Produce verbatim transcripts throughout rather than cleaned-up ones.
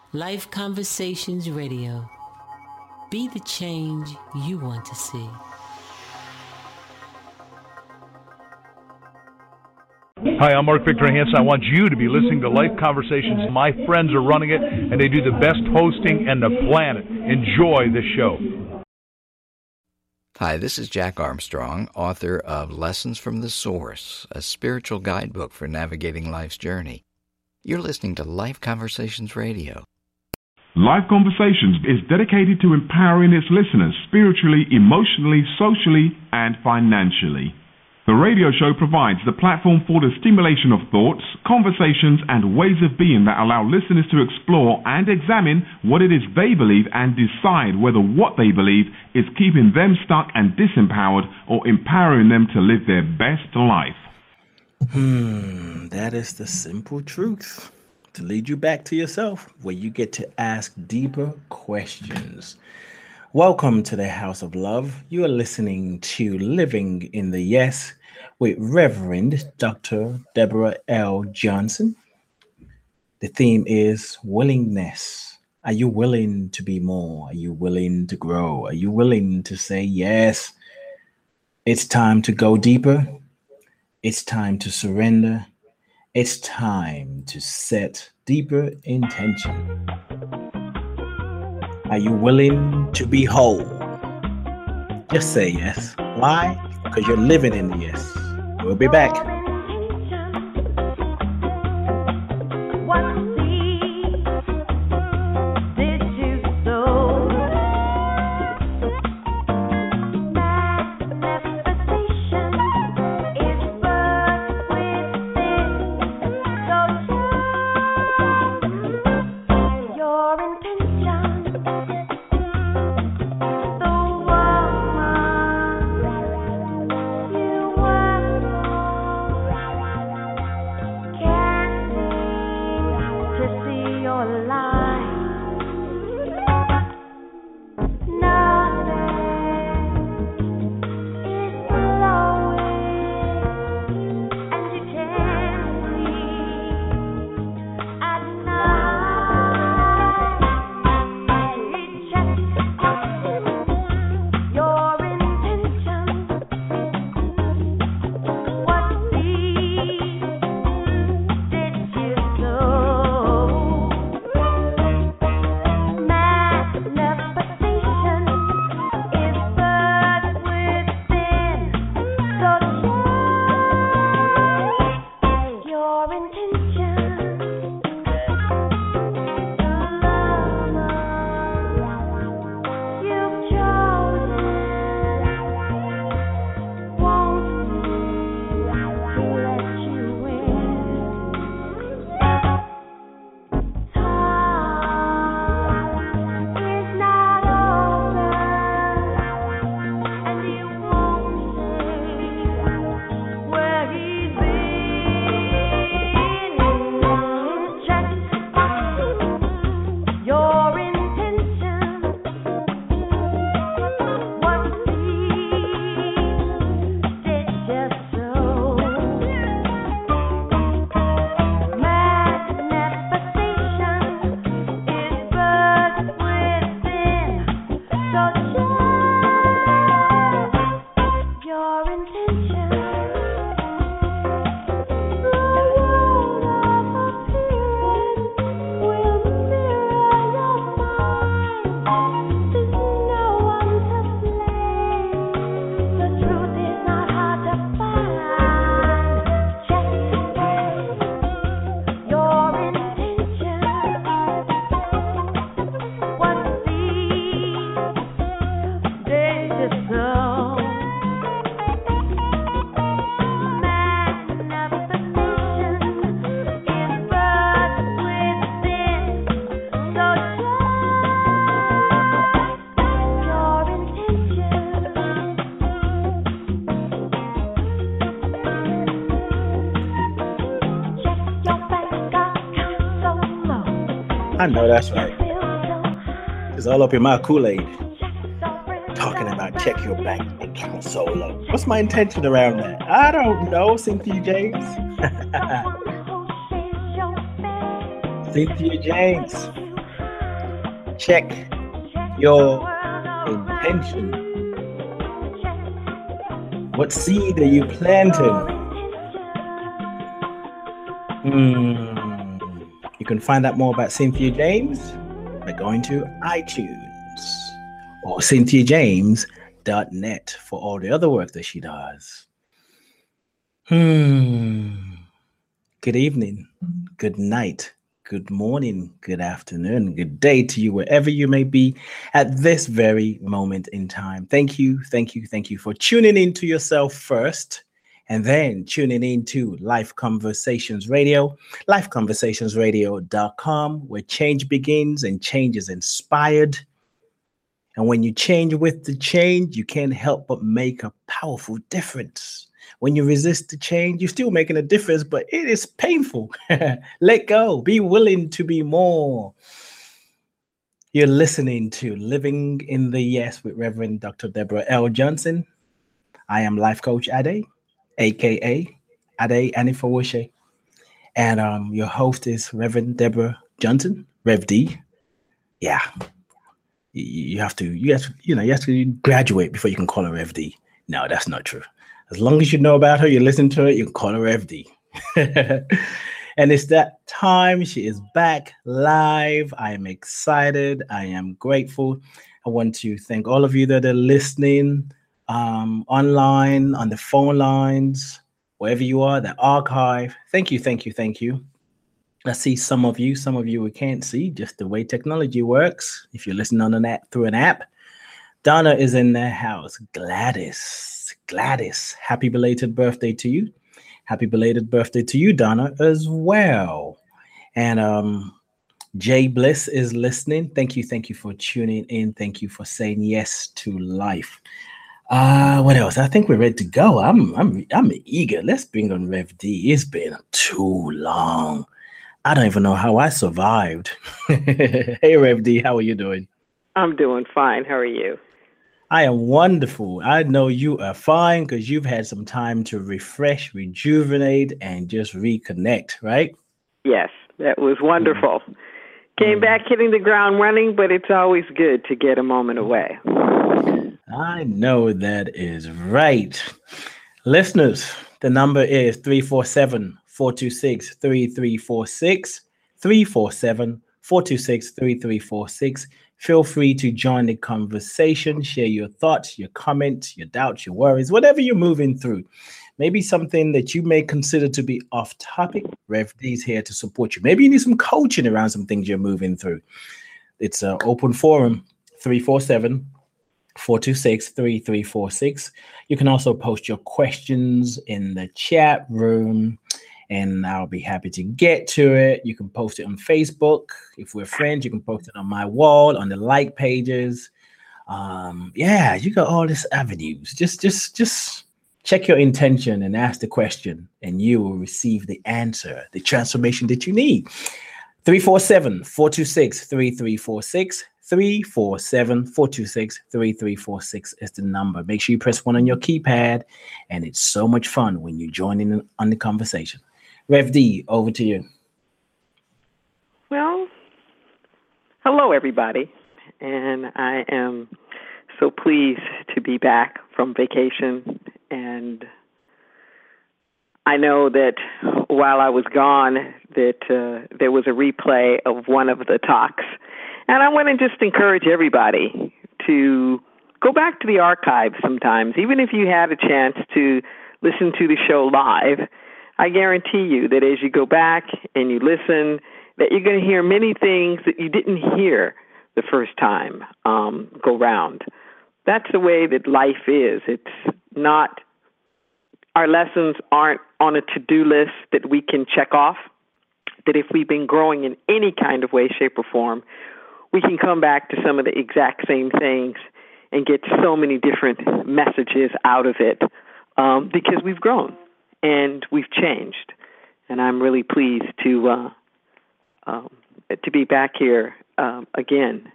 Life Conversations Radio. Be the change you want to see. Hi, I'm Mark Victor Hansen. I want you to be listening to Life Conversations. My friends are running it, and they do the best hosting in the planet. Enjoy the show. Hi, this is Jack Armstrong, author of Lessons from the Source, a spiritual guidebook for navigating life's journey. You're listening to Life Conversations Radio. Life Conversations is dedicated to empowering its listeners spiritually, emotionally, socially, and financially. The radio show provides the platform for the stimulation of thoughts, conversations, and ways of being that allow listeners to explore and examine what it is they believe and decide whether what they believe is keeping them stuck and disempowered or empowering them to live their best life. Hmm, that is the simple truth. To lead you back to yourself, where you get to ask deeper questions. Welcome to the House of Love. You are listening to Living in the Yes with Reverend Doctor Deborah L. Johnson. The theme is willingness. Are you willing to be more? Are you willing to grow? Are you willing to say yes? It's time to go deeper. It's time to surrender. It's time to set deeper intention. Are you willing to be whole? Just say yes. Why? Because you're living in the yes. We'll be back. I know that's right. It's all up in my Kool-Aid. Talking about check your bank account solo. What's my intention around that? I don't know, Cynthia James. Cynthia James. check your intention. What seed are you planting? Hmm. You can find out more about Cynthia James by going to iTunes or cynthia james dot net for all the other work that she does. Hmm. Good evening, good night, good morning, good afternoon, good day to you, wherever you may be at this very moment in time. Thank you, thank you, thank you for tuning in to yourself first, and then tuning in to Life Conversations Radio, life conversations radio dot com, where change begins and change is inspired. And when you change with the change, you can't help but make a powerful difference. When you resist the change, you're still making a difference, but it is painful. Let go. Be willing to be more. You're listening to Living in the Yes with Reverend Doctor Deborah L. Johnson. I am Life Coach Ade, a k a. Ade Anifawoshe. And um, your host is Reverend Deborah Johnson, Rev D. Yeah. You, you have to, you have to, you know, you have to graduate before you can call her Rev D. No, that's not true. As long as you know about her, you listen to it, you can call her Rev D. And it's that time. She is back live. I am excited. I am grateful. I want to thank all of you that are listening um, online, on the phone lines, wherever you are, the archive. Thank you, thank you, thank you. I see some of you, some of you we can't see, just the way technology works. If you're listening on an app, through an app, Donna is in the house. Gladys. Gladys, happy belated birthday to you. Happy belated birthday to you, Donna, as well. And um, Jay Bliss is listening. Thank you. Thank you for tuning in. Thank you for saying yes to life. Uh, what else? I think we're ready to go. I'm I'm I'm eager. Let's bring on Rev D. It's been too long. I don't even know how I survived. Hey, Rev D, how are you doing? I'm doing fine. How are you? I am wonderful. I know you are fine because you've had some time to refresh, rejuvenate, and just reconnect, right? Yes, that was wonderful. Mm. Came Mm. back hitting the ground running, but it's always good to get a moment away. I know that is right. Listeners, the number is three four seven, four two six, three three four six, three four seven, four two six, three three four six. Feel free to join the conversation, share your thoughts, your comments, your doubts, your worries, whatever you're moving through. Maybe something that you may consider to be off topic. Rev D is here to support you. Maybe you need some coaching around some things you're moving through. It's an open forum, three four seven, four two six, three three four six. You can also post your questions in the chat room, and I'll be happy to get to it. You can post it on Facebook. If we're friends, you can post it on my wall, on the like pages. Um, yeah, you got all these avenues. Just, just, just check your intention and ask the question, and you will receive the answer, the transformation that you need. three four seven, four two six, three three four six. three four seven, four two six, three three four six is the number. Make sure you press one on your keypad, and it's so much fun when you join in on the conversation. Rev D, over to you. Well, hello, everybody. And I am so pleased to be back from vacation. And I know that while I was gone, that uh, there was a replay of one of the talks. And I want to just encourage everybody to go back to the archive sometimes, even if you had a chance to listen to the show live. I guarantee you that as you go back and you listen, that you're going to hear many things that you didn't hear the first time um, go round. That's the way that life is. It's not, our lessons aren't on a to-do list that we can check off, that if we've been growing in any kind of way, shape, or form, we can come back to some of the exact same things and get so many different messages out of it um, because we've grown. And we've changed, and I'm really pleased to uh, um, to be back here um, again.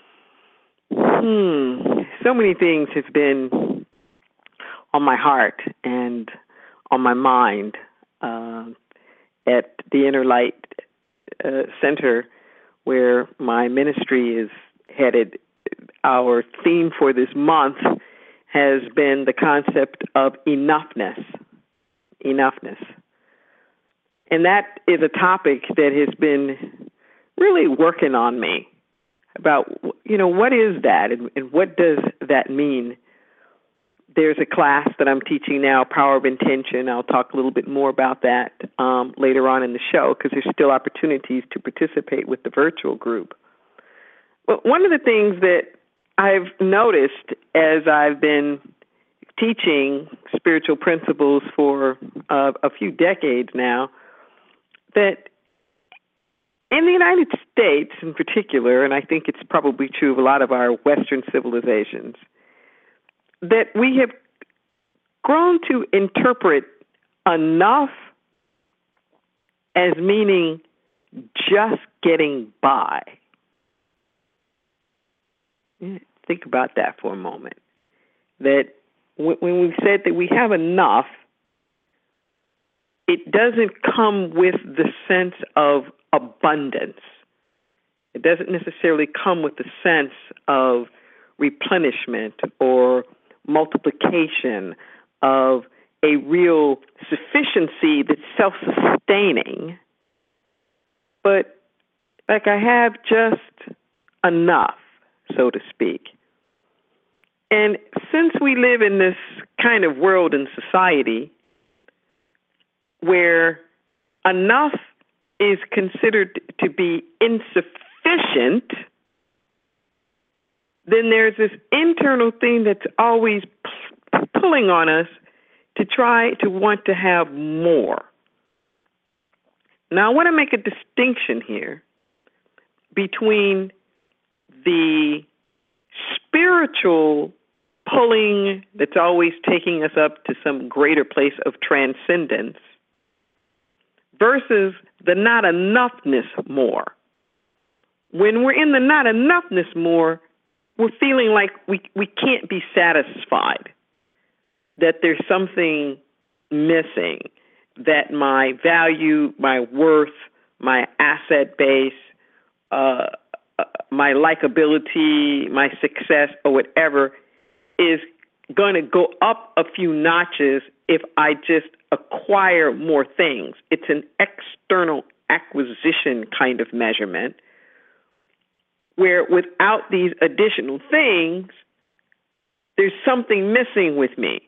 Hmm. So many things have been on my heart and on my mind uh, at the Inner Light uh, Center, where my ministry is headed. Our theme for this month has been the concept of enoughness. Enoughness. And that is a topic that has been really working on me about, you know, what is that and, and what does that mean? There's a class that I'm teaching now, Power of Intention. I'll talk a little bit more about that um, later on in the show because there's still opportunities to participate with the virtual group. But one of the things that I've noticed as I've been teaching spiritual principles for uh, a few decades now, that in the United States in particular, and I think it's probably true of a lot of our Western civilizations, that we have grown to interpret enough as meaning just getting by. Think about that for a moment. That when we've said that we have enough, it doesn't come with the sense of abundance. It doesn't necessarily come with the sense of replenishment or multiplication, of a real sufficiency that's self-sustaining, but like I have just enough, so to speak. And since we live in this kind of world and society where enough is considered to be insufficient, then there's this internal thing that's always p- pulling on us to try to want to have more. Now, I want to make a distinction here between the spiritual pulling that's always taking us up to some greater place of transcendence versus the not enoughness more. When we're in the not enoughness more, we're feeling like we, we can't be satisfied, that there's something missing, that my value, my worth, my asset base, uh, uh, my likability, my success, or whatever is going to go up a few notches if I just acquire more things. It's an external acquisition kind of measurement, where without these additional things, there's something missing with me.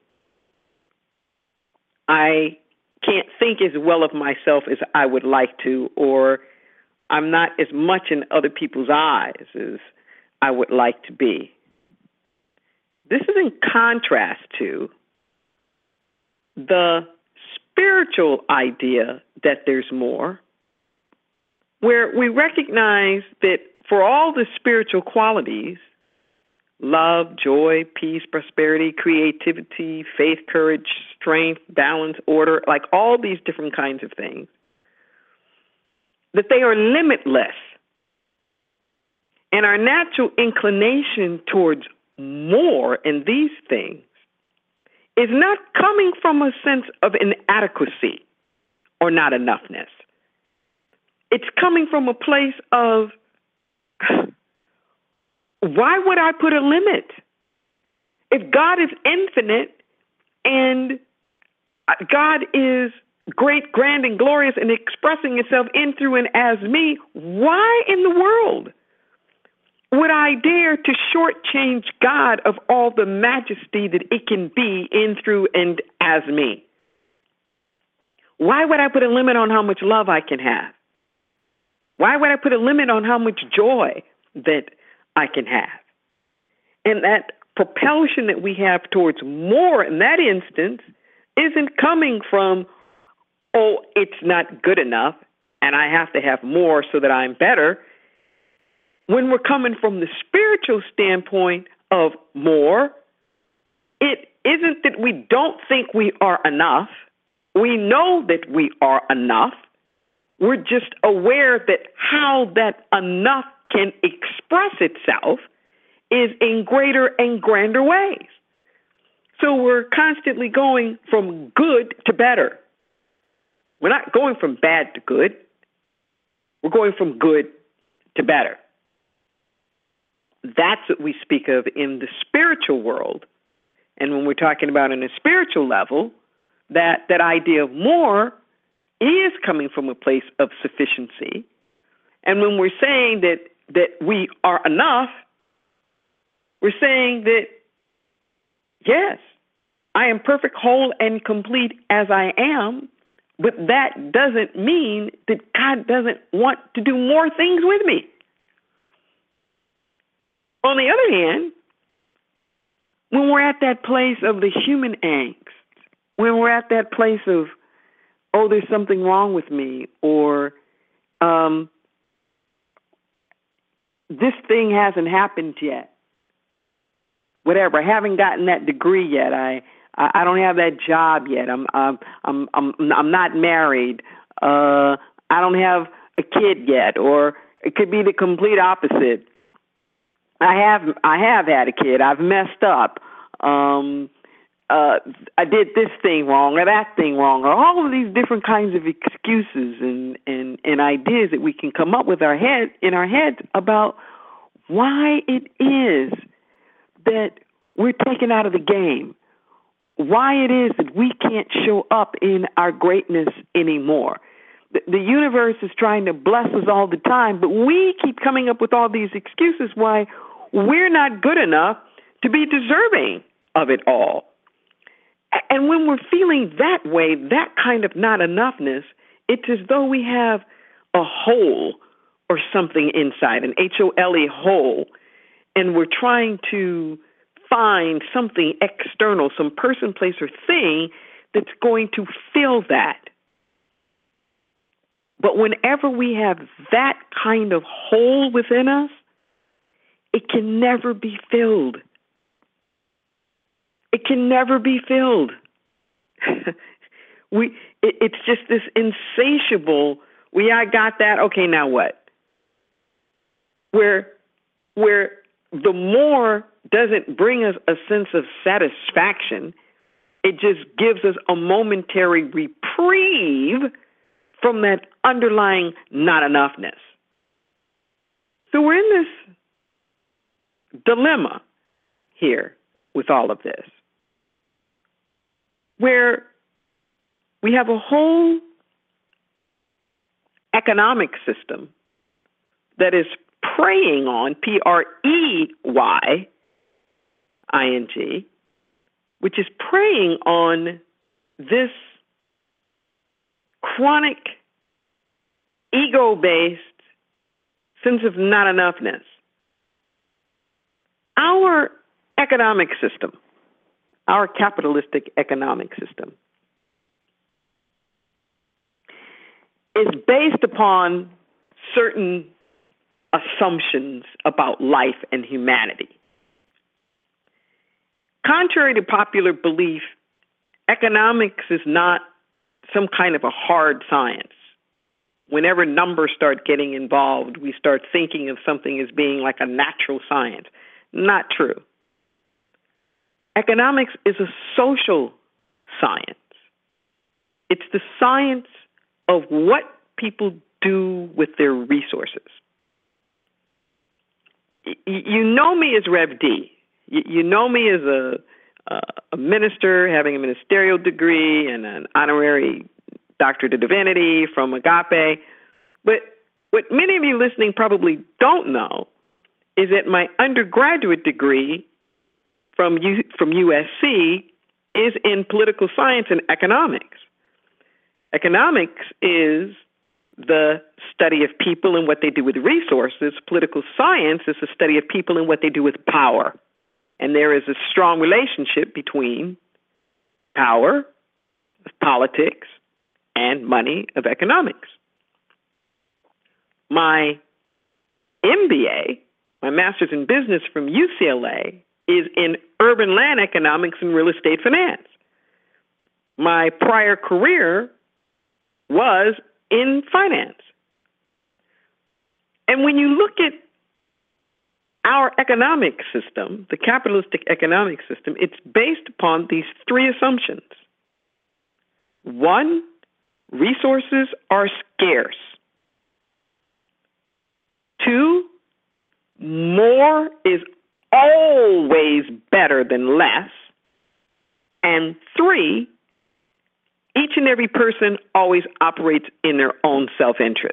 I can't think as well of myself as I would like to, or I'm not as much in other people's eyes as I would like to be. This is in contrast to the spiritual idea that there's more, where we recognize that for all the spiritual qualities, love, joy, peace, prosperity, creativity, faith, courage, strength, balance, order, like all these different kinds of things, that they are limitless. And our natural inclination towards more in these things is not coming from a sense of inadequacy or not enoughness. It's coming from a place of, why would I put a limit? If God is infinite and God is great, grand, and glorious and expressing itself in, through, and as me, why in the world would I dare to shortchange God of all the majesty that it can be in, through, and as me? Why would I put a limit on how much love I can have? Why would I put a limit on how much joy that I can have? And that propulsion that we have towards more in that instance isn't coming from, oh, it's not good enough and I have to have more so that I'm better. When we're coming from the spiritual standpoint of more, it isn't that we don't think we are enough. We know that we are enough. We're just aware that how that enough can express itself is in greater and grander ways. So we're constantly going from good to better. We're not going from bad to good. We're going from good to better. that's what we speak of in the spiritual world. And when we're talking about on a spiritual level, that, that idea of more is coming from a place of sufficiency. And when we're saying that, that we are enough, we're saying that, yes, I am perfect, whole, and complete as I am, but that doesn't mean that God doesn't want to do more things with me. On the other hand, when we're at that place of the human angst, when we're at that place of, oh, there's something wrong with me, or um, this thing hasn't happened yet, whatever, I haven't gotten that degree yet, I I don't have that job yet, I'm I'm I'm I'm, I'm not married, uh, I don't have a kid yet, or it could be the complete opposite. I have I have had a kid. I've messed up. Um, uh, I did this thing wrong or that thing wrong, or all of these different kinds of excuses and, and, and ideas that we can come up with our head in our heads about why it is that we're taken out of the game, why it is that we can't show up in our greatness anymore. The, the universe is trying to bless us all the time, but we keep coming up with all these excuses why we're not good enough to be deserving of it all. And when we're feeling that way, that kind of not enoughness, it's as though we have a hole or something inside, an H O L E hole, and we're trying to find something external, some person, place, or thing that's going to fill that. But whenever we have that kind of hole within us, it can never be filled. It can never be filled. we, it, it's just this insatiable, we, I got that, okay, now what? Where, where the more doesn't bring us a sense of satisfaction, it just gives us a momentary reprieve from that underlying not enoughness. So we're in this dilemma here with all of this, where we have a whole economic system that is preying on, P R E Y I N G, which is preying on this chronic, ego-based sense of not enoughness. Our economic system, our capitalistic economic system, is based upon certain assumptions about life and humanity. Contrary to popular belief, economics is not some kind of a hard science. Whenever numbers start getting involved, we start thinking of something as being like a natural science. Not true. Economics is a social science. It's the science of what people do with their resources. You know me as Rev D. You know me as a, a minister having a ministerial degree and an honorary doctorate of divinity from Agape. But what many of you listening probably don't know is that my undergraduate degree from U, from U S C is in political science and economics. Economics is the study of people and what they do with resources. Political science is the study of people and what they do with power. And there is a strong relationship between power of politics and money of economics. My M B A, my master's in business from U C L A, is in urban land economics and real estate finance. My prior career was in finance. And when you look at our economic system, the capitalistic economic system, it's based upon these three assumptions. One, resources are scarce. Two, more is always better than less. And three, each and every person always operates in their own self-interest.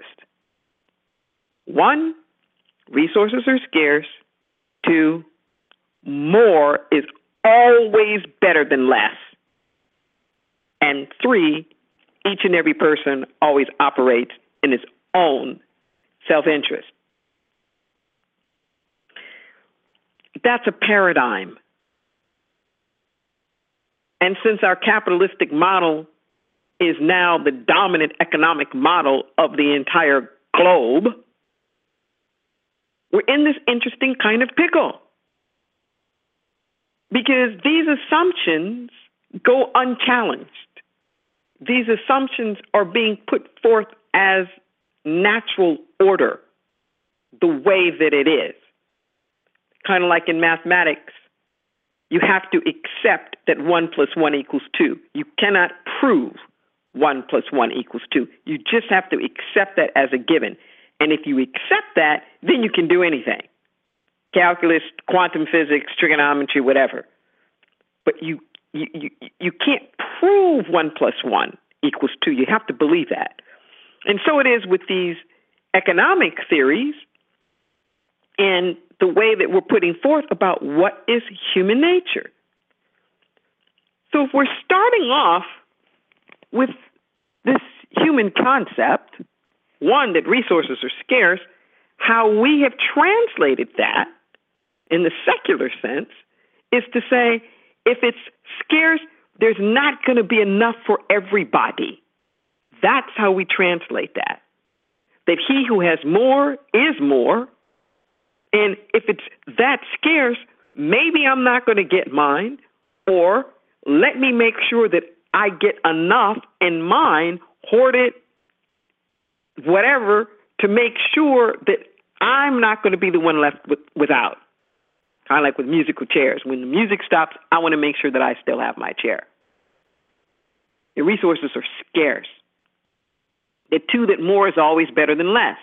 One, resources are scarce. Two, more is always better than less. And three, each and every person always operates in its own self-interest. That's a paradigm. And since our capitalistic model is now the dominant economic model of the entire globe, we're in this interesting kind of pickle. Because these assumptions go unchallenged. These assumptions are being put forth as natural order, the way that it is. Kind of like in mathematics, you have to accept that one plus one equals two. You cannot prove one plus one equals two. You just have to accept that as a given. And if you accept that, then you can do anything. Calculus, quantum physics, trigonometry, whatever. But you you, you, you can't prove one plus one equals two. You have to believe that. And so it is with these economic theories and the way that we're putting forth about what is human nature. So if we're starting off with this human concept, one, that resources are scarce, how we have translated that in the secular sense is to say, if it's scarce, there's not going to be enough for everybody. That's how we translate that. That he who has more is more. And if it's that scarce, maybe I'm not going to get mine, or let me make sure that I get enough in mine, hoard it, whatever, to make sure that I'm not going to be the one left with, without. Kind of like with musical chairs. When the music stops, I want to make sure that I still have my chair. The resources are scarce. The two, that more is always better than less.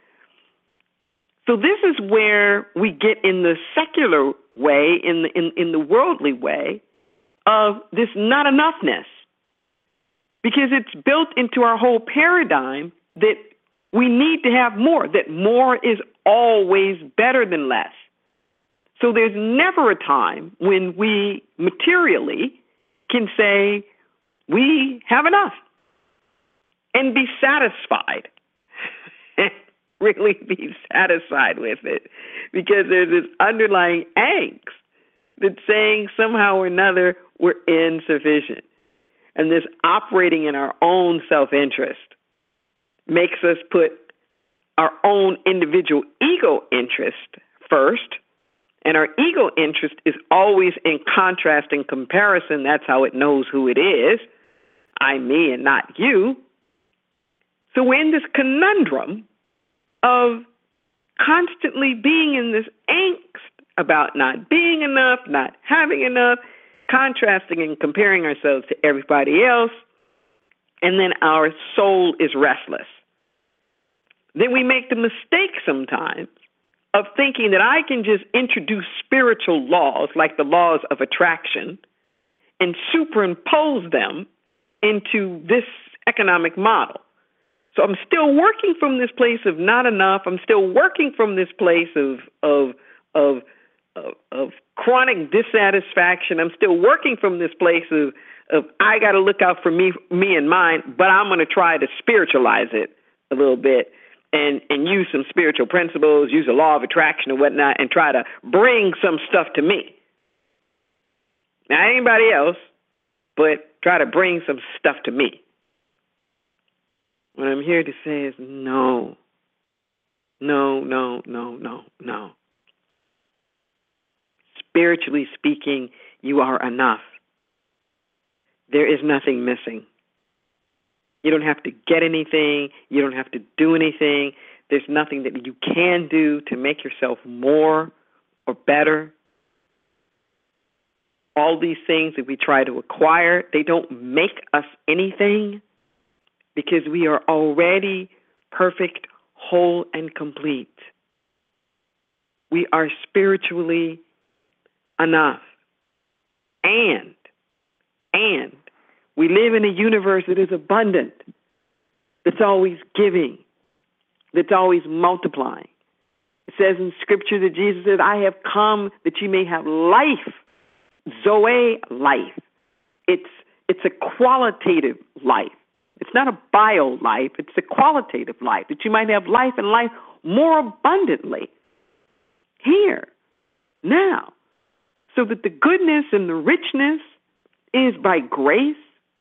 So this is where we get in the secular way, in the in, in the worldly way, of this not enoughness. Because it's built into our whole paradigm that we need to have more, that more is always better than less. So there's never a time when we materially can say we have enough and be satisfied, really be satisfied with it, because there's this underlying angst that's saying somehow or another we're insufficient. And this operating in our own self-interest makes us put our own individual ego interest first. And our ego interest is always in contrast and comparison. That's how it knows who it is. I, me, and not you. So we're in this conundrum of constantly being in this angst about not being enough, not having enough, contrasting and comparing ourselves to everybody else. And then our soul is restless. Then we make the mistake sometimes of thinking that I can just introduce spiritual laws like the laws of attraction and superimpose them into this economic model. So I'm still working from this place of not enough. I'm still working from this place of of of of, of chronic dissatisfaction. I'm still working from this place of of I got to look out for me, me and mine, but I'm going to try to spiritualize it a little bit. And, and use some spiritual principles, use a law of attraction or whatnot, and try to bring some stuff to me. Not anybody else, but try to bring some stuff to me. What I'm here to say is no, no, no, no, no, no. Spiritually speaking, you are enough. There is nothing missing. You don't have to get anything. You don't have to do anything. There's nothing that you can do to make yourself more or better. All these things that we try to acquire, they don't make us anything because we are already perfect, whole, and complete. we are spiritually enough. And, and we live in a universe that is abundant, that's always giving, that's always multiplying. It says in Scripture that Jesus said, I have come that you may have life, Zoe life. It's, it's a qualitative life. It's not a bio life, it's a qualitative life, that you might have life and life more abundantly here, now, so that the goodness and the richness is by grace.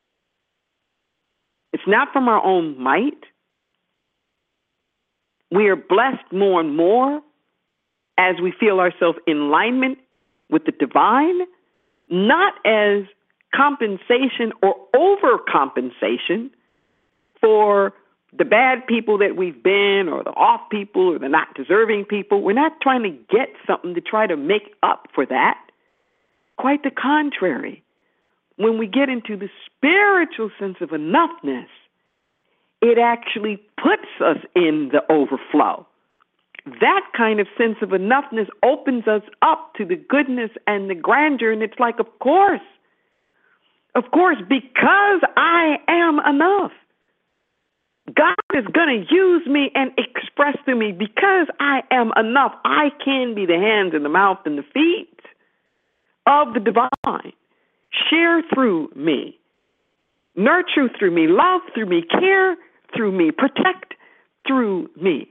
It's not from our own might. We are blessed more and more as we feel ourselves in alignment with the divine, not as compensation or overcompensation for the bad people that we've been, or the off people, or the not deserving people. We're not trying to get something to try to make up for that. Quite the contrary. When we get into the spiritual sense of enoughness, it actually puts us in the overflow. That kind of sense of enoughness opens us up to the goodness and the grandeur, and it's like, of course, of course, because I am enough. God is going to use me and express to me because I am enough. I can be the hands and the mouth and the feet of the divine. Share through me, nurture through me, love through me, care through me, protect through me.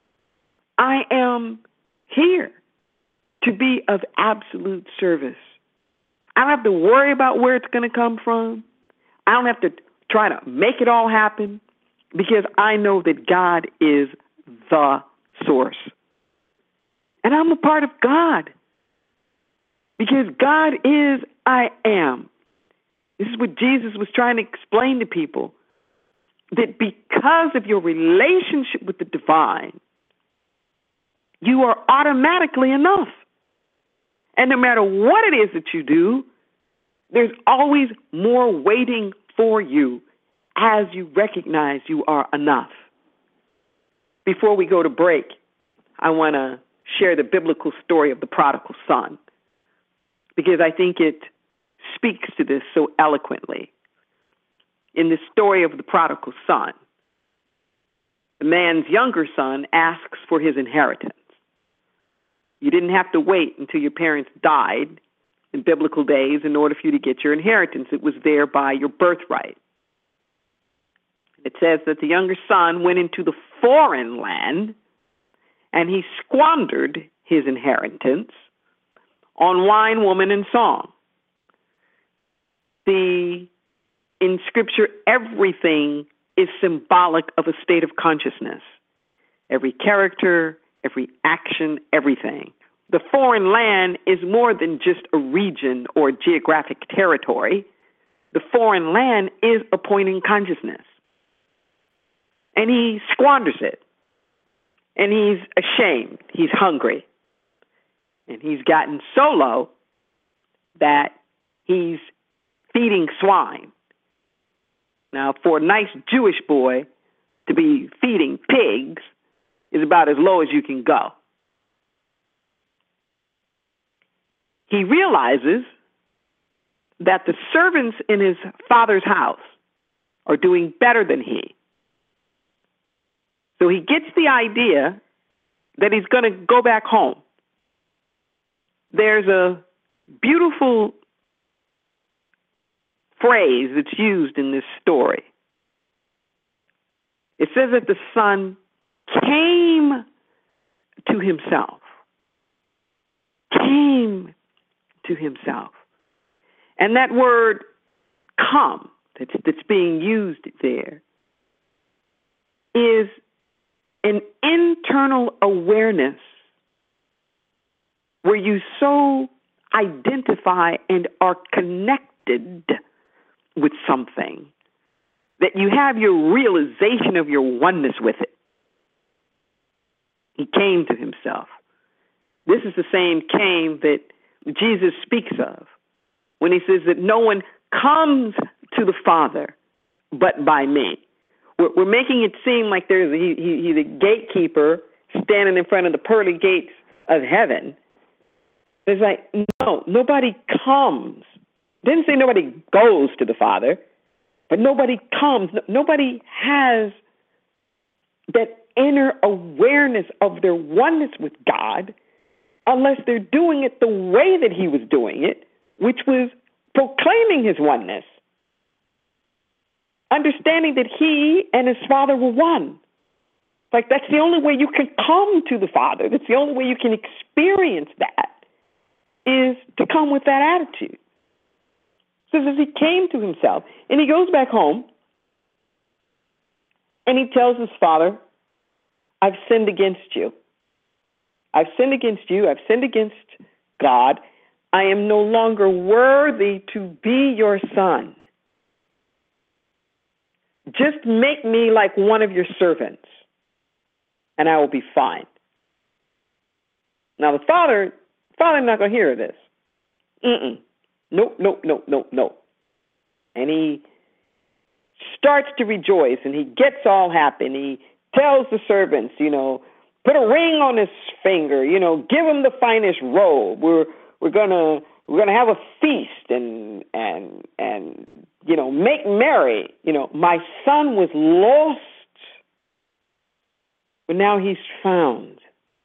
I am here to be of absolute service. I don't have to worry about where it's going to come from. I don't have to try to make it all happen, because I know that God is the source. And I'm a part of God, because God is I am. This is what Jesus was trying to explain to people, that because of your relationship with the divine, you are automatically enough. And no matter what it is that you do, there's always more waiting for you as you recognize you are enough. Before we go to break, I want to share the biblical story of the prodigal son, because I think it speaks to this so eloquently. In the story of the prodigal son, the man's younger son asks for his inheritance. You didn't have to wait until your parents died in biblical days in order for you to get your inheritance. It was there by your birthright. It says that the younger son went into the foreign land and he squandered his inheritance on wine, woman, and song. The, in Scripture, everything is symbolic of a state of consciousness. Every character, every action, everything. The foreign land is more than just a region or geographic territory. The foreign land is a point in consciousness. And he squanders it. And he's ashamed. He's hungry. And he's gotten so low that he's feeding swine. Now, for a nice Jewish boy to be feeding pigs is about as low as you can go. He realizes that the servants in his father's house are doing better than he. So he gets the idea that he's going to go back home. There's a beautiful phrase that's used in this story. It says that the son came to himself. Came to himself. And that word come that's, that's being used there is an internal awareness where you so identify and are connected with something that you have your realization of your oneness with it. He came to himself. This is the same came that Jesus speaks of when he says that no one comes to the Father but by me. We're, we're making it seem like there's he, he, he's a gatekeeper standing in front of the pearly gates of heaven. It's like, no, nobody comes. Didn't say nobody goes to the Father, but nobody comes. Nobody has that inner awareness of their oneness with God unless they're doing it the way that he was doing it, which was proclaiming his oneness, understanding that he and his Father were one. Like, that's the only way you can come to the Father. That's the only way you can experience that, is to come with that attitude. So as he came to himself, and he goes back home, and he tells his father, I've sinned against you. I've sinned against you. I've sinned against God. I am no longer worthy to be your son. Just make me like one of your servants, and I will be fine. Now, the father, father's not going to hear this. Mm-mm. Nope, nope, nope, nope, nope. And he starts to rejoice, and he gets all happy, and he tells the servants, you know, put a ring on his finger, you know, give him the finest robe. We're we're gonna we're gonna have a feast and and and you know, make merry. You know, my son was lost, but now he's found.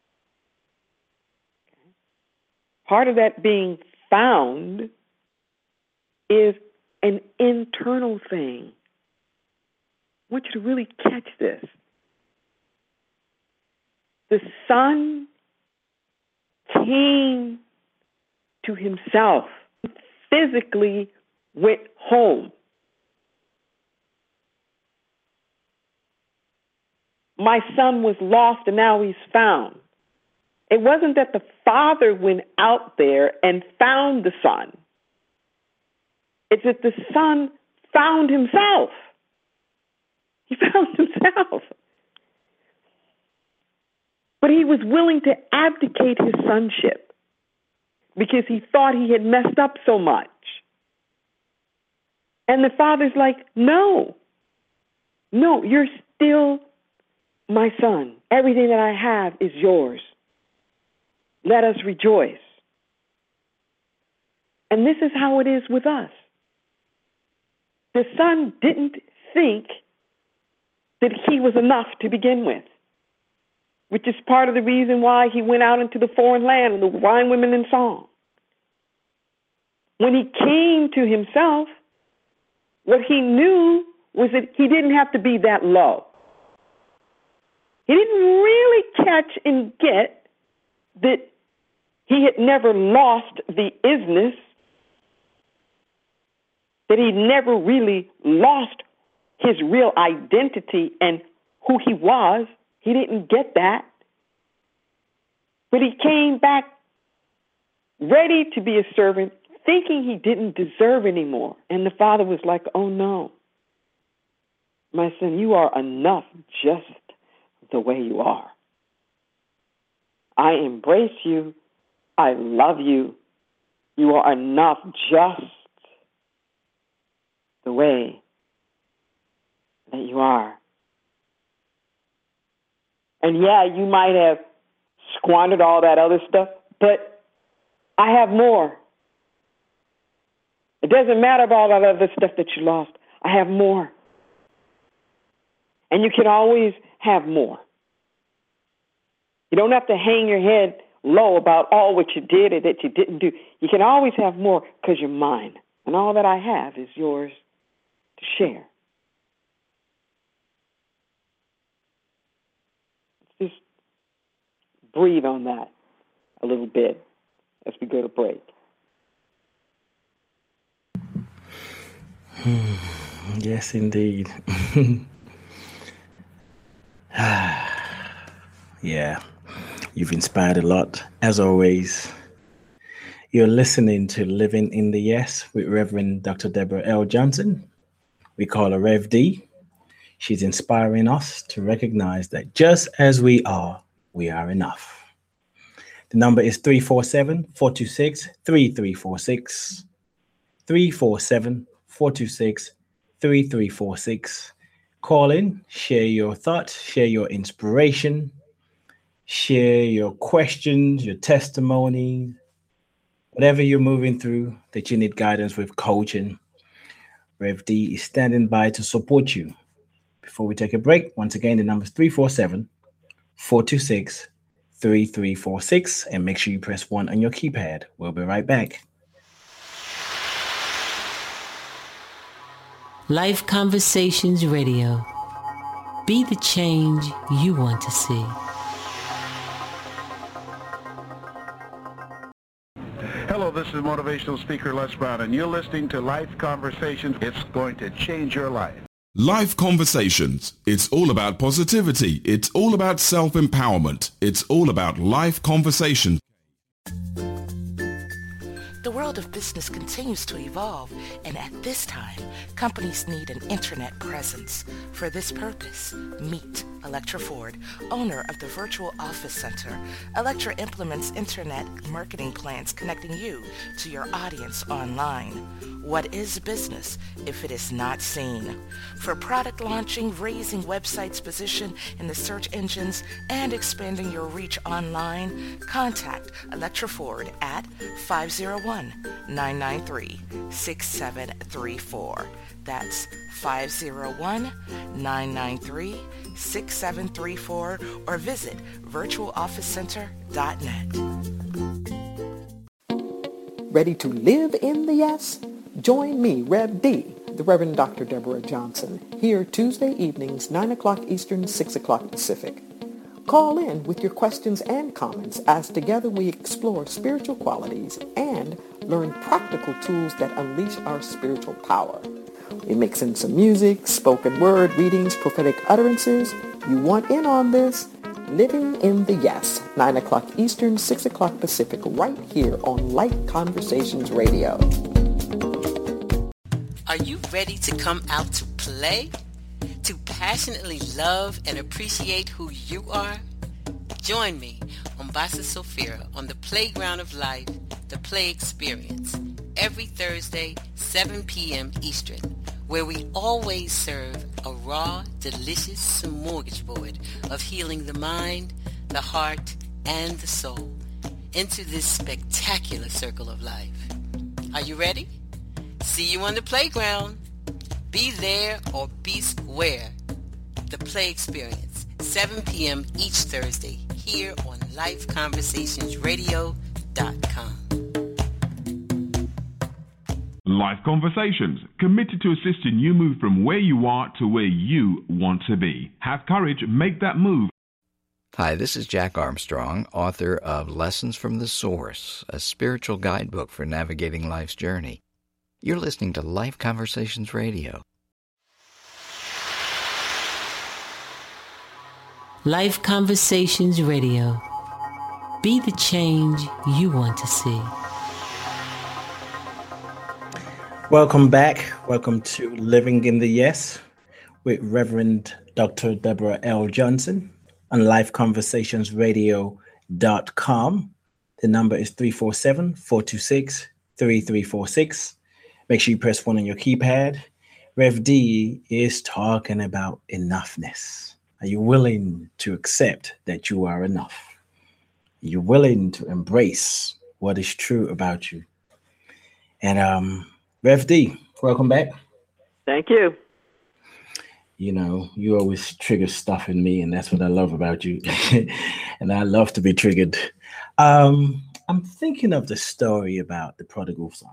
Part of that being found is an internal thing. I want you to really catch this. The son came to himself, physically went home. My son was lost and now he's found. It wasn't that the father went out there and found the son. It's that the son found himself. He found himself. But he was willing to abdicate his sonship because he thought he had messed up so much. And the father's like, no, no, you're still my son. Everything that I have is yours. Let us rejoice. And this is how it is with us. The son didn't think that he was enough to begin with, which is part of the reason why he went out into the foreign land and the wine women in song. When he came to himself, what he knew was that he didn't have to be that low. He didn't really catch and get that he had never lost the isness, that he never really lost his real identity and who he was. He didn't get that. But he came back ready to be a servant, thinking he didn't deserve anymore. And the father was like, oh no, my son, you are enough just the way you are. I embrace you. I love you. You are enough just the way that you are. And yeah, you might have squandered all that other stuff, but I have more. It doesn't matter about all that other stuff that you lost. I have more. And you can always have more. You don't have to hang your head low about all what you did or that you didn't do. You can always have more because you're mine. And all that I have is yours to share. Just breathe on that a little bit as we go to break. Yes, indeed. Yeah, you've inspired a lot. As always, you're listening to Living in the Yes with Reverend Doctor Deborah L. Johnson. We call her Rev D. She's inspiring us to recognize that just as we are, we are enough. The number is three four seven, four two six, three three four six. three four seven, four two six, three three four six. Call in, share your thoughts, share your inspiration, share your questions, your testimony, whatever you're moving through that you need guidance with coaching. Rev D is standing by to support you. Before we take a break, once again, the number is three four seven, four two six, three three four six, and make sure you press one on your keypad. We'll be right back. Life Conversations Radio. Be the change you want to see. Hello, this is motivational speaker Les Brown, and you're listening to Life Conversations. It's going to change your life. Life Conversations. It's all about positivity. It's all about self-empowerment. It's all about life conversations. The world of business continues to evolve, and at this time, companies need an internet presence. For this purpose, meet Electra Ford, owner of the Virtual Office Center. Electra implements internet marketing plans connecting you to your audience online. What is business if it is not seen? For product launching, raising websites' position in the search engines, and expanding your reach online, contact Electra Ford at five oh one, nine nine three, six seven three four. That's five oh one, nine nine three, six seven three four, or visit virtual office center dot net. Ready to live in the yes? Join me, Rev D, the Reverend Doctor Deborah Johnson, here Tuesday evenings, nine o'clock Eastern, six o'clock Pacific. Call in with your questions and comments as together we explore spiritual qualities and learn practical tools that unleash our spiritual power. We mix in some music, spoken word, readings, prophetic utterances. You want in on this? Living in the Yes, nine o'clock Eastern, six o'clock Pacific, right here on Life Conversations Radio. Are you ready to come out to play? To passionately love and appreciate who you are? Join me on Basa Sophia on the Playground of Life, the Play Experience, every Thursday, seven p.m. Eastern, where we always serve a raw, delicious smorgasbord of healing the mind, the heart, and the soul into this spectacular circle of life. Are you ready? See you on the playground. Be there or be square. The Play Experience, seven p.m. each Thursday, here on life conversations radio dot com. Life Conversations, committed to assisting you move from where you are to where you want to be. Have courage, make that move. Hi, this is Jack Armstrong, author of Lessons from the Source, a spiritual guidebook for navigating life's journey. You're listening to Life Conversations Radio. Life Conversations Radio. Be the change you want to see. Welcome back. Welcome to Living in the Yes with Reverend Doctor Deborah L. Johnson on life conversations radio dot com. The number is three four seven, four two six, three three four six. Make sure you press one on your keypad. Rev D is talking about enoughness. Are you willing to accept that you are enough? Are you willing to embrace what is true about you? And um, Rev D, welcome back. Thank you. You know, you always trigger stuff in me, and that's what I love about you. And I love to be triggered. Um, I'm thinking of the story about the prodigal son.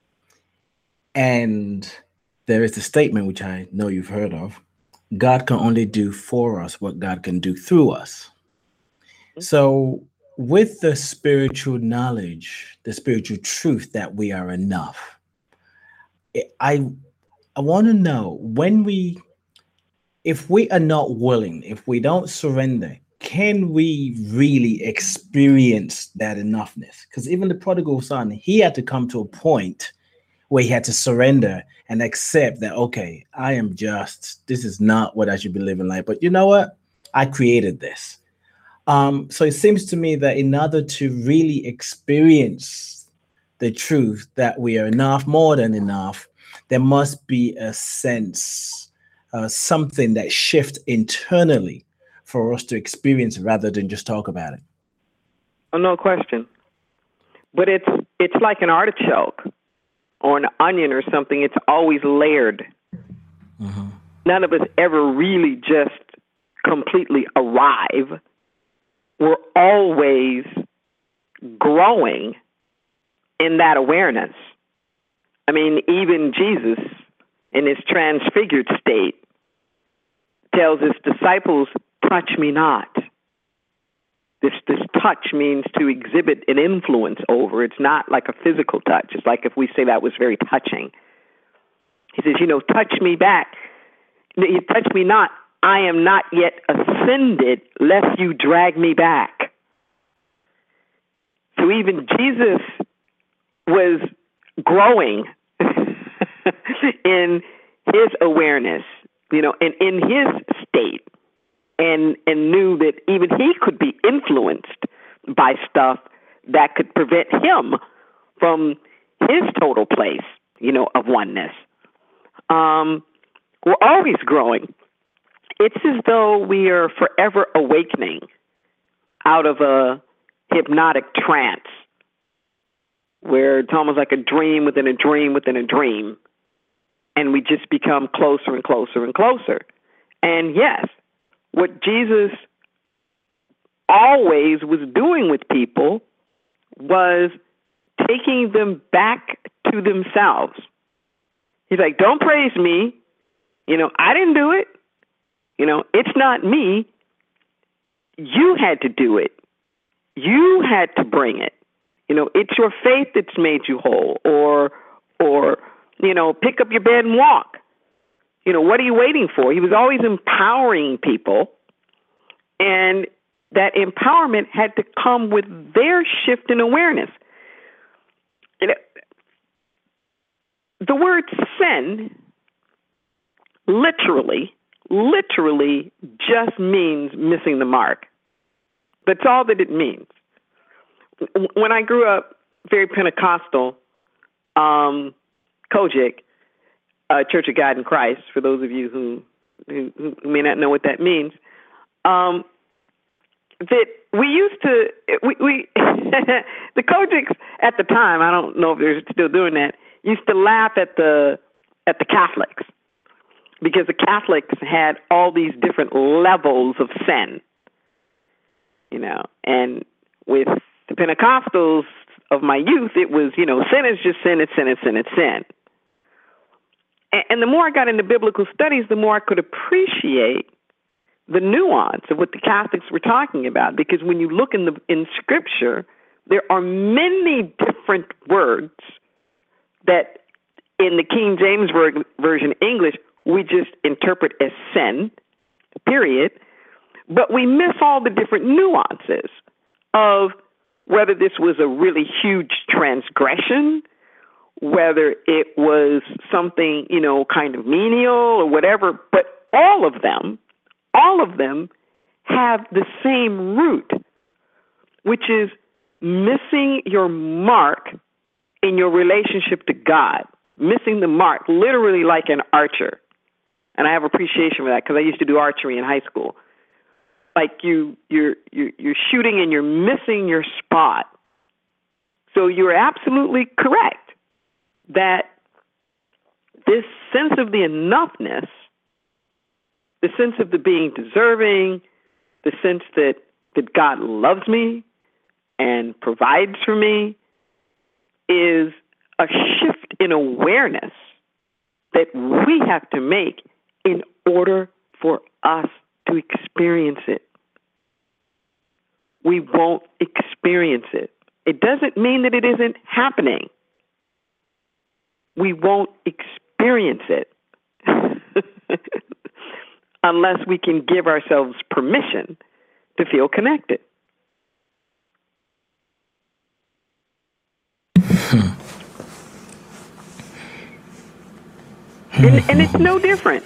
And there is a statement which I know you've heard of. God can only do for us what God can do through us. So with the spiritual knowledge, the spiritual truth that we are enough, I, I want to know when we, if we are not willing, if we don't surrender, can we really experience that enoughness? Because even the prodigal son, he had to come to a point where he had to surrender and accept that, okay, I am just, this is not what I should be living like. But you know what? I created this. Um, so it seems to me that in order to really experience the truth that we are enough, more than enough, there must be a sense, uh, something that shifts internally for us to experience rather than just talk about it. Oh, no question. But it's it's like an artichoke or an onion or something. It's always layered. Mm-hmm. None of us ever really just completely arrive. We're always growing in that awareness. I mean, even Jesus, in his transfigured state, tells his disciples, touch me not. This this touch means to exhibit an influence over. It's not like a physical touch. It's like if we say that was very touching. He says, you know, touch me back. You touch me not. I am not yet ascended, lest you drag me back. So even Jesus was growing in his awareness, you know, and in his state, and and knew that even he could be influenced by stuff that could prevent him from his total place, you know, of oneness. Um, we're always growing. It's as though we are forever awakening out of a hypnotic trance where it's almost like a dream within a dream within a dream. And we just become closer and closer and closer. And yes, what Jesus always was doing with people was taking them back to themselves. He's like, don't praise me. You know, I didn't do it. You know, it's not me. You had to do it. You had to bring it. You know, it's your faith that's made you whole. Or, or, you know, pick up your bed and walk. You know, what are you waiting for? He was always empowering people. And that empowerment had to come with their shift in awareness. You know, the word sin literally, literally just means missing the mark. That's all that it means. When I grew up, very Pentecostal, um, Kojic, uh, Church of God in Christ, for those of you who, who, who may not know what that means, um, that we used to, we, we the Kojics at the time, I don't know if they're still doing that, used to laugh at the at the Catholics because the Catholics had all these different levels of sin, you know, and with the Pentecostals of my youth, it was, you know, sin is just sin, it's sin, it's sin, it's sin. And, and the more I got into biblical studies, the more I could appreciate the nuance of what the Catholics were talking about. Because when you look in the in Scripture, there are many different words that in the King James ver- Version English, we just interpret as sin, period. But we miss all the different nuances of whether this was a really huge transgression, whether it was something, you know, kind of menial or whatever. But all of them, all of them have the same root, which is missing your mark in your relationship to God, missing the mark, literally like an archer. And I have appreciation for that because I used to do archery in high school. Like you, you're, you're, you're shooting and you're missing your spot. So you're absolutely correct that this sense of the enoughness, the sense of the being deserving, the sense that, that God loves me and provides for me is a shift in awareness that we have to make in order for us to experience it. We won't experience it. It doesn't mean that it isn't happening. We won't experience it unless we can give ourselves permission to feel connected. and, and it's no different.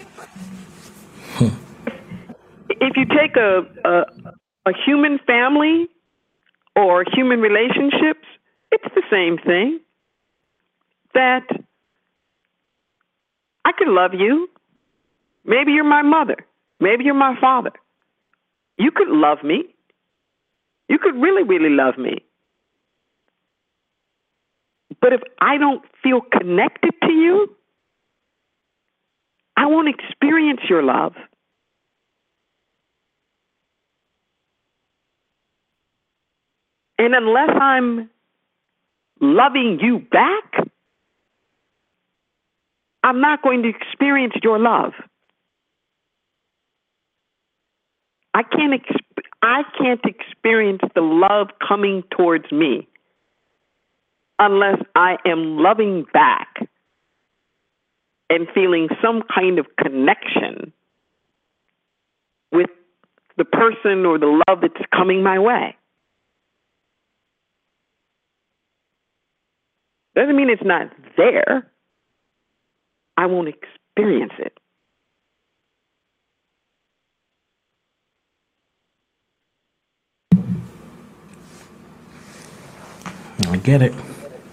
If you take a, a a human family or human relationships, it's the same thing. That I could love you. Maybe you're my mother. Maybe you're my father. You could love me. You could really, really love me. But if I don't feel connected to you, I won't experience your love. And unless I'm loving you back, I'm not going to experience your love. I can't exp- I can't experience the love coming towards me unless I am loving back and feeling some kind of connection with the person or the love that's coming my way. Doesn't mean it's not there. I won't experience it. I get it.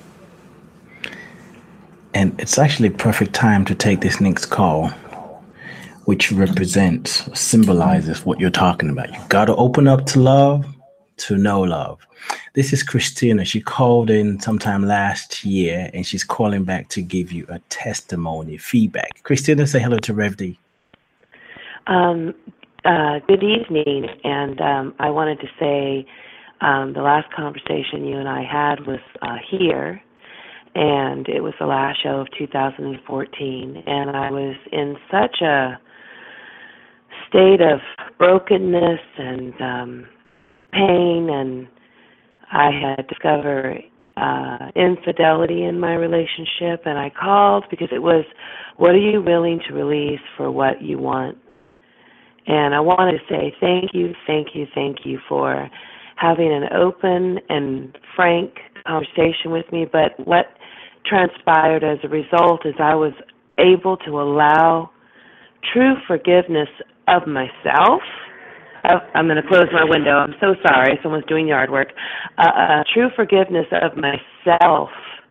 And it's actually a perfect time to take this next call, which represents, symbolizes what you're talking about. You got to open up to love to know love. This is Christina. She called in sometime last year, and she's calling back to give you a testimony, feedback. Christina, say hello to Rev D. Um, uh, good evening, and um, I wanted to say um, the last conversation you and I had was uh, here, and it was the last show of two thousand fourteen, and I was in such a state of brokenness and um, pain, and I had discovered uh, infidelity in my relationship, and I called because it was, what are you willing to release for what you want? And I wanted to say thank you, thank you, thank you for having an open and frank conversation with me, but what transpired as a result is I was able to allow true forgiveness of myself. Oh, I'm going to close my window. I'm so sorry. Someone's doing yard work. Uh, uh, true forgiveness of myself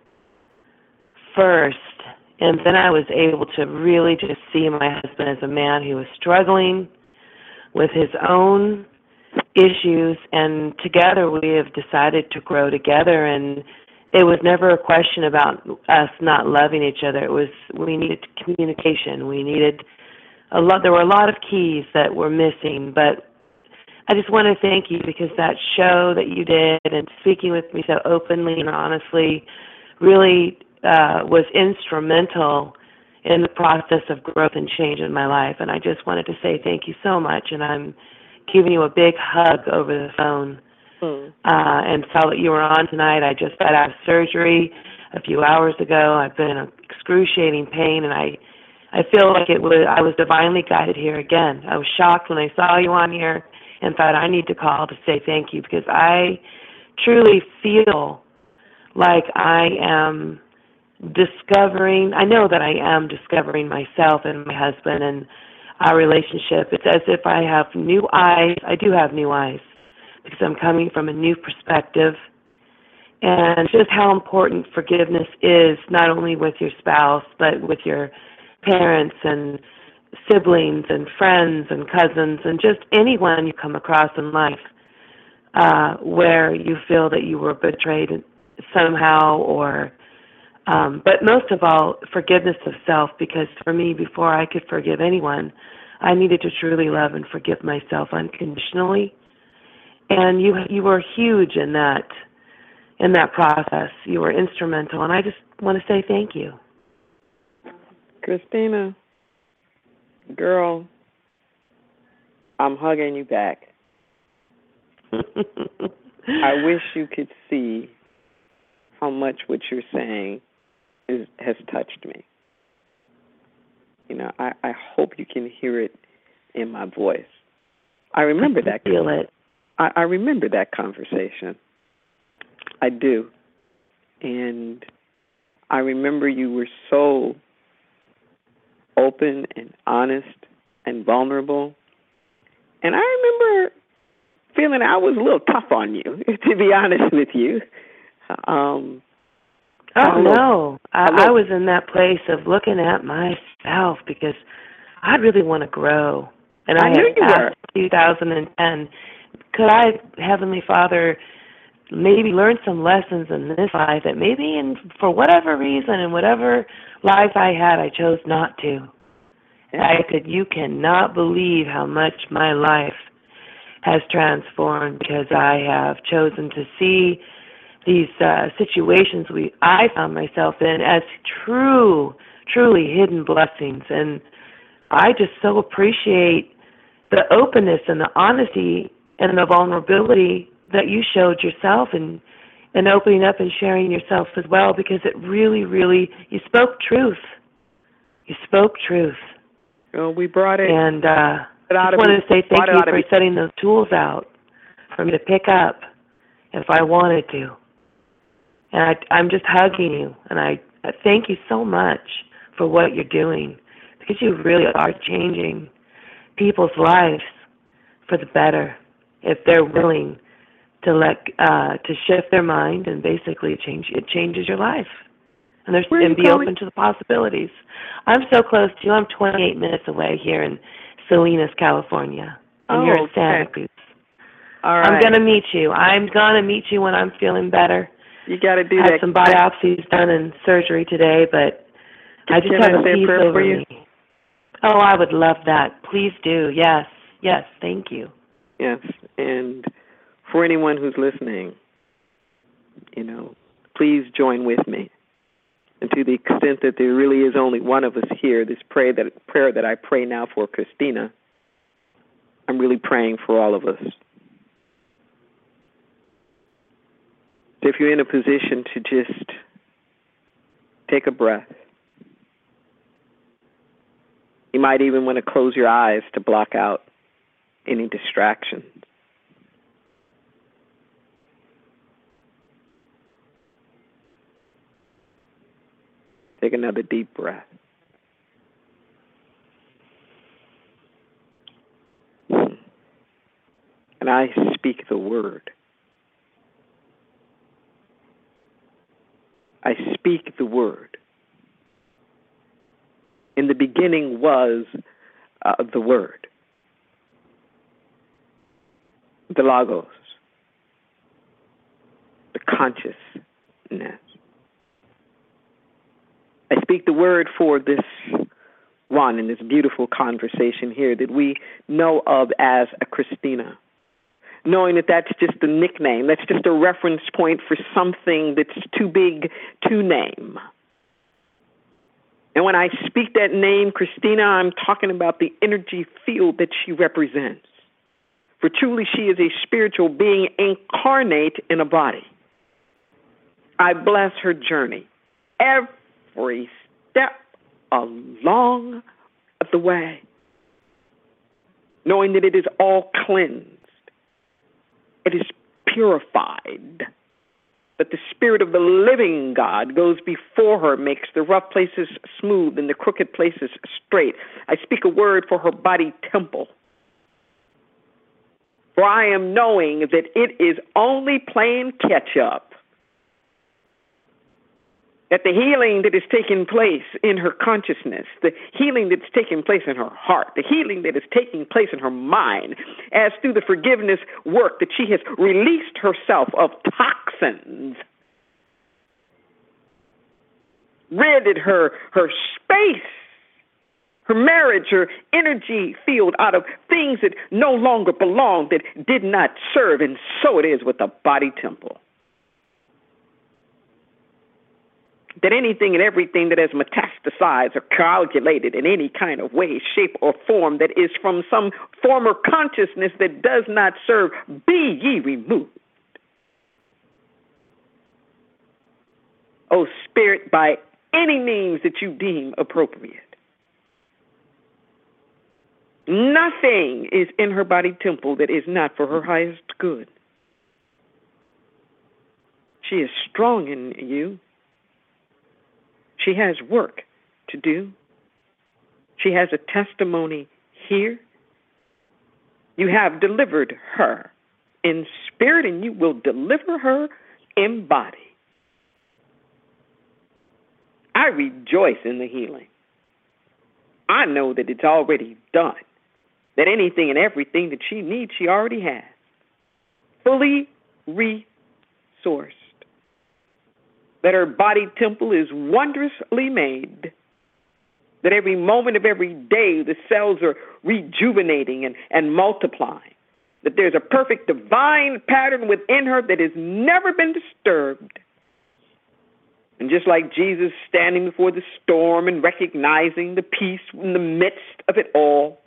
first, and then I was able to really just see my husband as a man who was struggling with his own issues, and together we have decided to grow together, and it was never a question about us not loving each other. It was, we needed communication. We needed a lot. There were a lot of keys that were missing, but I just want to thank you because that show that you did and speaking with me so openly and honestly really uh, was instrumental in the process of growth and change in my life. And I just wanted to say thank you so much. And I'm giving you a big hug over the phone. Mm. Uh, and saw that you were on tonight. I just got out of surgery a few hours ago. I've been in excruciating pain, and I, I feel like it was I was divinely guided here again. I was shocked when I saw you on here and thought I need to call to say thank you because I truly feel like I am discovering, I know that I am discovering myself and my husband and our relationship. It's as if I have new eyes. I do have new eyes because I'm coming from a new perspective, and just how important forgiveness is, not only with your spouse, but with your parents and siblings and friends and cousins and just anyone you come across in life uh, where you feel that you were betrayed somehow, or um, but most of all, forgiveness of self, because for me, before I could forgive anyone, I needed to truly love and forgive myself unconditionally. And you you were huge in that in that process. You were instrumental, and I just want to say thank you. Christina, girl, I'm hugging you back. I wish you could see how much what you're saying is, has touched me. You know, I, I hope you can hear it in my voice. I remember that. I feel it. I, I remember that conversation. I do. And I remember you were so open and honest and vulnerable. And I remember feeling I was a little tough on you, to be honest with you. Um, oh, no. I, I was in that place of looking at myself because I really want to grow. And I, I knew had you were. asked two thousand ten, could I, Heavenly Father, maybe learn some lessons in this life that maybe in, for whatever reason, in whatever life I had, I chose not to. And I said, you cannot believe how much my life has transformed because I have chosen to see these uh, situations we I found myself in as true, truly hidden blessings. And I just so appreciate the openness and the honesty and the vulnerability that you showed yourself and and opening up and sharing yourself as well, because it really, really, you spoke truth. You spoke truth. Well, we brought it. And uh, I just wanted to say thank you for setting those tools out for me to pick up if I wanted to. And I, I'm just hugging you, and I, I thank you so much for what you're doing, because you really are changing people's lives for the better if they're willing to let uh, to shift their mind and basically change. It changes your life, and there's and be calling? open to the possibilities. I'm so close to you. I'm twenty-eight minutes away here in Salinas, California, and oh, you're in Santa okay. Cruz. All right. I'm gonna meet you. I'm gonna meet you when I'm feeling better. You got to do I that. had some biopsies done and surgery today, but I just Can have I a say a peace prayer over for you? me. Oh, I would love that. Please do. Yes. Yes. Thank you. Yes. And for anyone who's listening, you know, please join with me. And to the extent that there really is only one of us here, this prayer that prayer that I pray now for Christina, I'm really praying for all of us. If you're in a position to just take a breath, you might even want to close your eyes to block out any distractions. Take another deep breath. And I speak the word. I speak the word. In the beginning was uh, the word, the logos, the consciousness. I speak the word for this one in this beautiful conversation here that we know of as a Christina, knowing that that's just a nickname, that's just a reference point for something that's too big to name. And when I speak that name, Christina, I'm talking about the energy field that she represents. For truly, she is a spiritual being incarnate in a body. I bless her journey every step along the way, knowing that it is all cleansed. It is purified, that the Spirit of the living God goes before her, makes the rough places smooth and the crooked places straight. I speak a word for her body temple. For I am knowing that it is only playing catch up. That the healing that is taking place in her consciousness, the healing that's taking place in her heart, the healing that is taking place in her mind, as through the forgiveness work that she has released herself of toxins, ridded her, her space, her marriage, her energy field out of things that no longer belonged, that did not serve, and so it is with the body temple. That anything and everything that has metastasized or coagulated in any kind of way, shape, or form that is from some former consciousness that does not serve, be ye removed. O Spirit, by any means that you deem appropriate. Nothing is in her body temple that is not for her highest good. She is strong in you. She has work to do. She has a testimony here. You have delivered her in spirit, and you will deliver her in body. I rejoice in the healing. I know that it's already done. that anything and everything that she needs, she already has. Fully resourced. That her body temple is wondrously made. That every moment of every day the cells are rejuvenating and, and multiplying. That there's a perfect divine pattern within her that has never been disturbed. And just like Jesus standing before the storm and recognizing the peace in the midst of it all,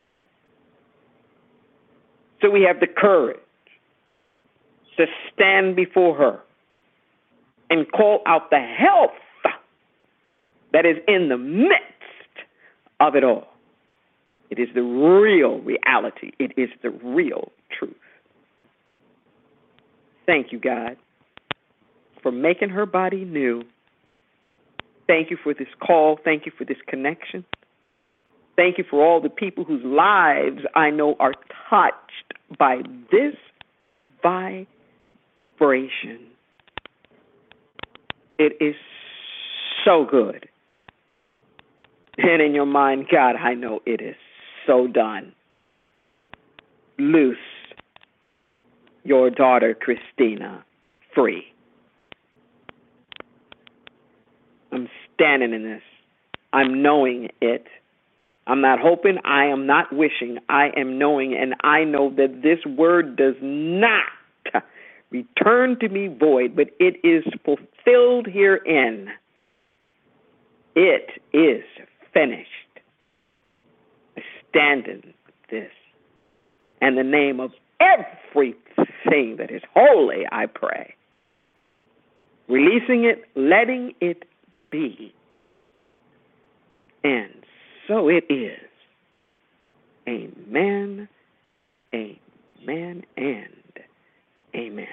so we have the courage to stand before her and call out the health that is in the midst of it all. It is the real reality. It is the real truth. Thank you, God, for making her body new. Thank you for this call. Thank you for this connection. Thank you for all the people whose lives I know are touched by this vibration. It is so good. And in your mind, God, I know it is so done. Loose your daughter, Christina, free. I'm standing in this. I'm knowing it. I'm not hoping. I am not wishing. I am knowing, and I know that this word does not return to me void, but it is fulfilled herein. It is finished. I stand in this. And the name of everything that is holy, I pray. Releasing it, letting it be. And so it is. Amen, amen, and amen.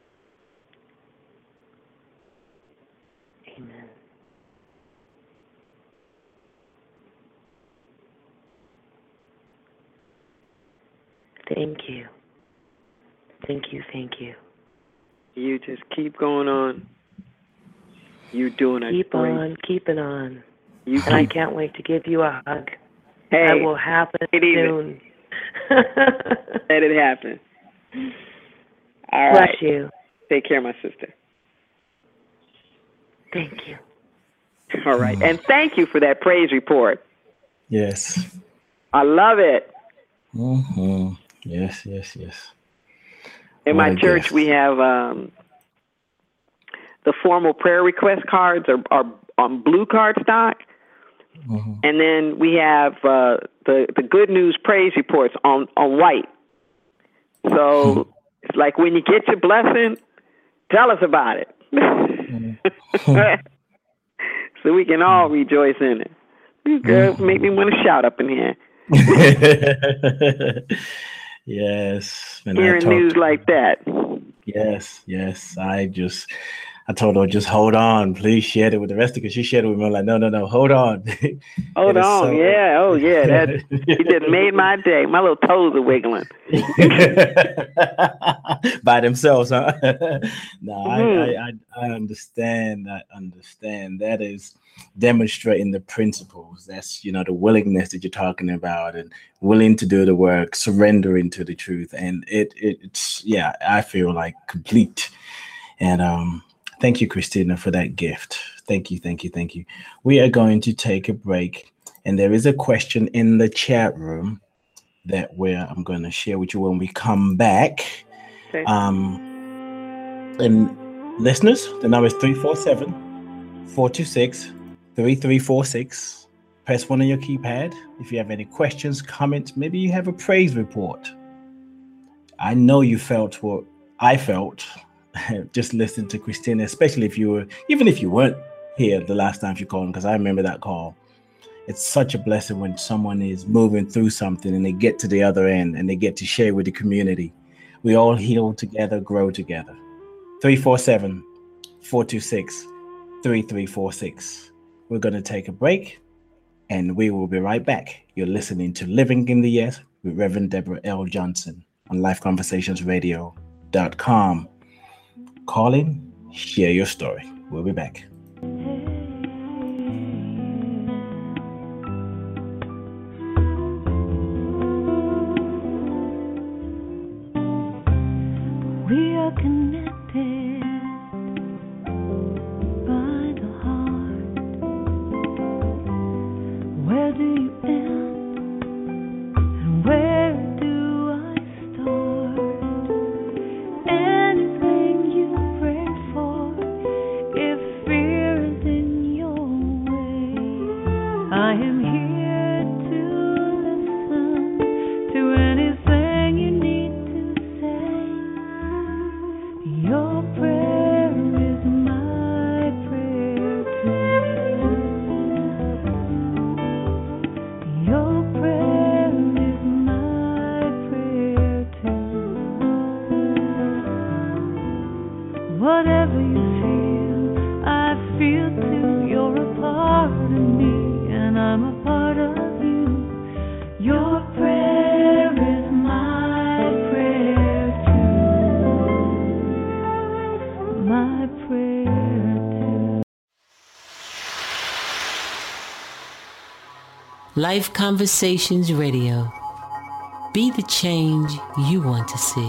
Amen. Thank you. Thank you, thank you. You just keep going on. You're doing a Keep great... on, keeping on. You and I keep... can't wait to give you a hug. Hey, that will happen soon. Let it happen. All Bless right. you. Take care, my sister. Thank you. All right. And thank you for that praise report. Yes. I love it. Mm-hmm. Yes, yes, yes. In What my a church, gift. we have um, the formal prayer request cards are, are on blue card stock. Mm-hmm. And then we have uh, the, the good news praise reports on, on white. So it's like when you get your blessing, tell us about it. So we can all rejoice in it. You girls make me want to shout up in here. Yes. When I Hearing talked- news like that. Yes, yes. I just, I told her, just hold on. Please share it with the rest of it. She shared it with me. I'm like, no, no, no, hold on. Hold It is on. so- Yeah. Oh, yeah. That it just made my day. My little toes are wiggling. By themselves, huh? No, Mhm. I, I, I understand. I understand. That is demonstrating the principles. That's, you know, the willingness that you're talking about, and willing to do the work, surrendering to the truth. And it, it it's, yeah, I feel like complete. And um, thank you, Christina, for that gift. Thank you, thank you, thank you. We are going to take a break, and there is a question in the chat room that where I'm going to share with you when we come back. Okay. Um, and listeners, the number is three four seven, four two six, three three four six. Press one on your keypad. If you have any questions, comments, maybe you have a praise report. I know you felt what I felt just listening to Christina, especially if you were, even if you weren't here the last time she called, because I remember that call. It's such a blessing when someone is moving through something and they get to the other end and they get to share with the community. We all heal together, grow together. three four seven, four two six, three three four six. We're going to take a break and we will be right back. You're listening to Living in the Yes with Reverend Deborah L. Johnson on life conversations radio dot com. Call in, share your story. We'll be back. are connected by the heart. Where do you end and where do I start? Anything you pray for, if fear is in your way, I am here to listen to anything you need to say. Your prayer is my prayer too. Your prayer is my prayer too. Whatever you feel, I feel too. You're a part of me, and I'm a part of you. Your prayer is my prayer too. My prayer too. Life Conversations Radio. Be the change you want to see.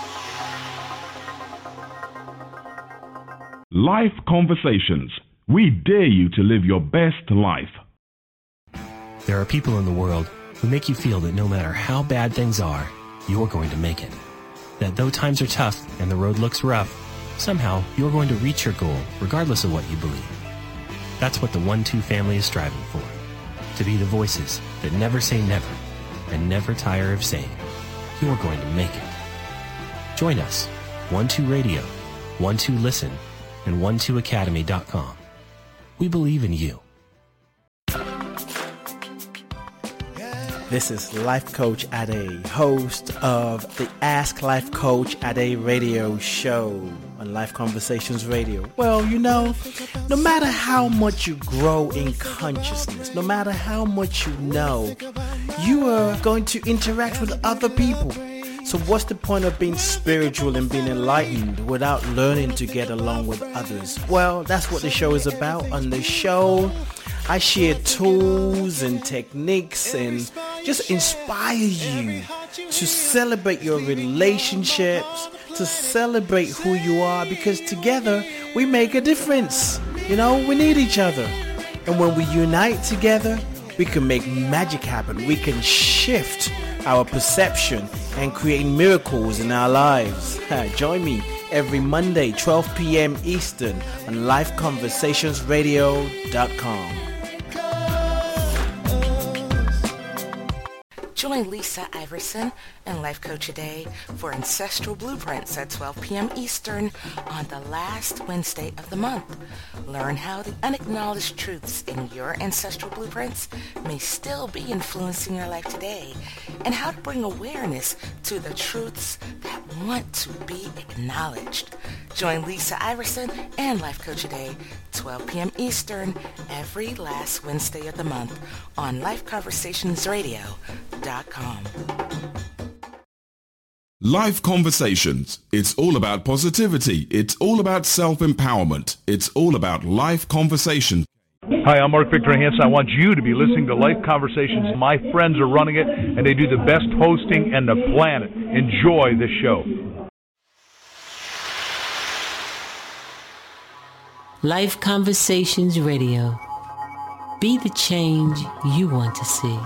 Life Conversations. We dare you to live your best life. There are people in the world who make you feel that no matter how bad things are, you're going to make it. That though times are tough and the road looks rough, somehow you're going to reach your goal regardless of what you believe. That's what the one two family is striving for. To be the voices that never say never and never tire of saying, you're going to make it. Join us, one two Radio, one two Listen, and one two academy dot com. We believe in you. This is Life Coach Ade, host of the Ask Life Coach Ade radio show on Life Conversations Radio. Well, you know, no matter how much you grow in consciousness, no matter how much you know, you are going to interact with other people. So what's the point of being spiritual and being enlightened without learning to get along with others? Well, that's what the show is about. On the show, I share tools and techniques and just inspire you to celebrate your relationships, to celebrate who you are, because together we make a difference. You know, we need each other. And when we unite together, we can make magic happen. We can shift our perception and create miracles in our lives. Join me every Monday, twelve p.m. Eastern on life conversations radio dot com. Join Lisa Iverson and Life Coach Ade for Ancestral Blueprints at twelve p.m. Eastern on the last Wednesday of the month. Learn how the unacknowledged truths in your ancestral blueprints may still be influencing your life today, and how to bring awareness to the truths that want to be acknowledged. Join Lisa Iverson and Life Coach Ade, twelve p.m. Eastern, every last Wednesday of the month on life conversations radio dot com. Life Conversations. It's all about positivity. It's all about self-empowerment. It's all about life conversations. Hi, I'm Mark Victor Hansen. I want you to be listening to Life Conversations. My friends are running it, and they do the best hosting on the planet. Enjoy the show. Life Conversations Radio. Be the change you want to see.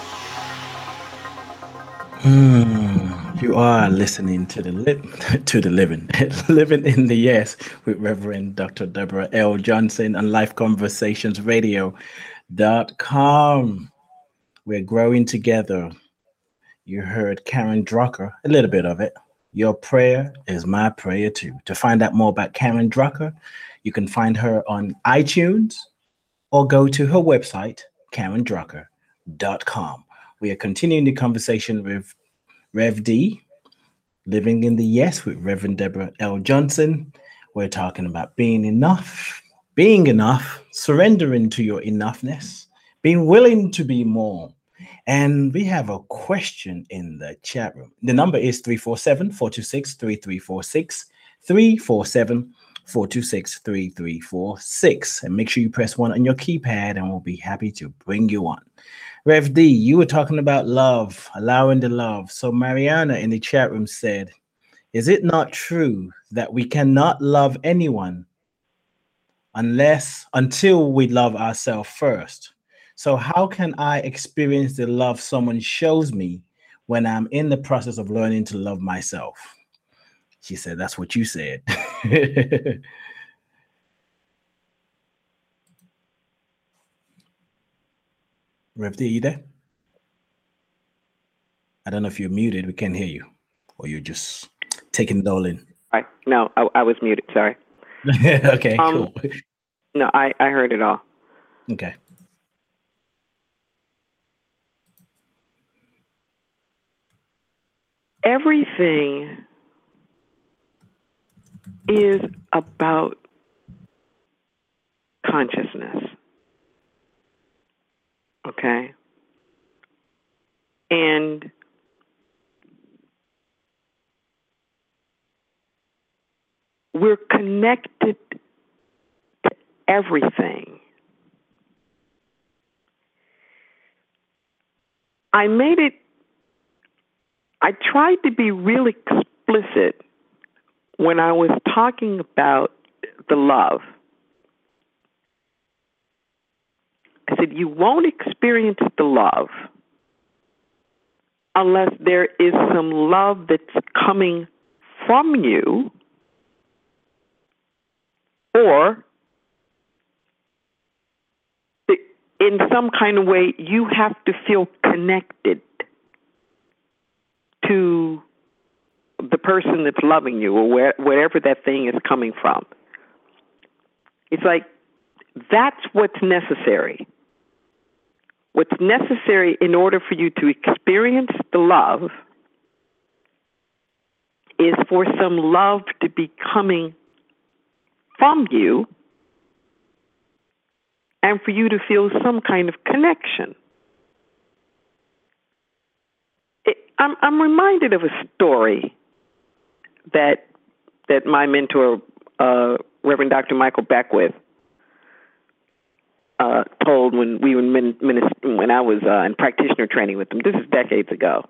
Mm, you are listening to the li- to the living, living in the yes with Reverend Doctor Deborah L. Johnson on life conversations radio dot com. We're growing together. You heard Karen Drucker, a little bit of it. Your prayer is my prayer too. To find out more about Karen Drucker, you can find her on iTunes or go to her website, karen drucker dot com. We are continuing the conversation with Rev D, Living in the Yes with Reverend Deborah L. Johnson. We're talking about being enough, being enough, surrendering to your enoughness, being willing to be more. And we have a question in the chat room. The number is three four seven, four two six, three three four six, three four seven, four two six, three three four six. And make sure you press one on your keypad and we'll be happy to bring you on. Rev D, you were talking about love, allowing the love. So Mariana in the chat room said, Is it not true that we cannot love anyone unless until we love ourselves first? So how can I experience the love someone shows me when I'm in the process of learning to love myself? She said, that's what you said. Rev D, you there? I don't know if you're muted. We can't hear you. Or you're just taking it all in. I, no, I, I was muted. Sorry. Okay, um, cool. No, I, I heard it all. Okay. Everything is about consciousness. Okay? And we're connected to everything. I made it, I tried to be really explicit when I was talking about the love. I said, you won't experience the love unless there is some love that's coming from you, or in some kind of way you have to feel connected to the person that's loving you, or where, wherever that thing is coming from. It's like, that's what's necessary. What's necessary in order for you to experience the love is for some love to be coming from you and for you to feel some kind of connection. It, I'm, I'm reminded of a story that that my mentor, uh, Reverend Doctor Michael Beckwith, uh, told when we were min, minister, when I was uh, in practitioner training with him. This is decades ago.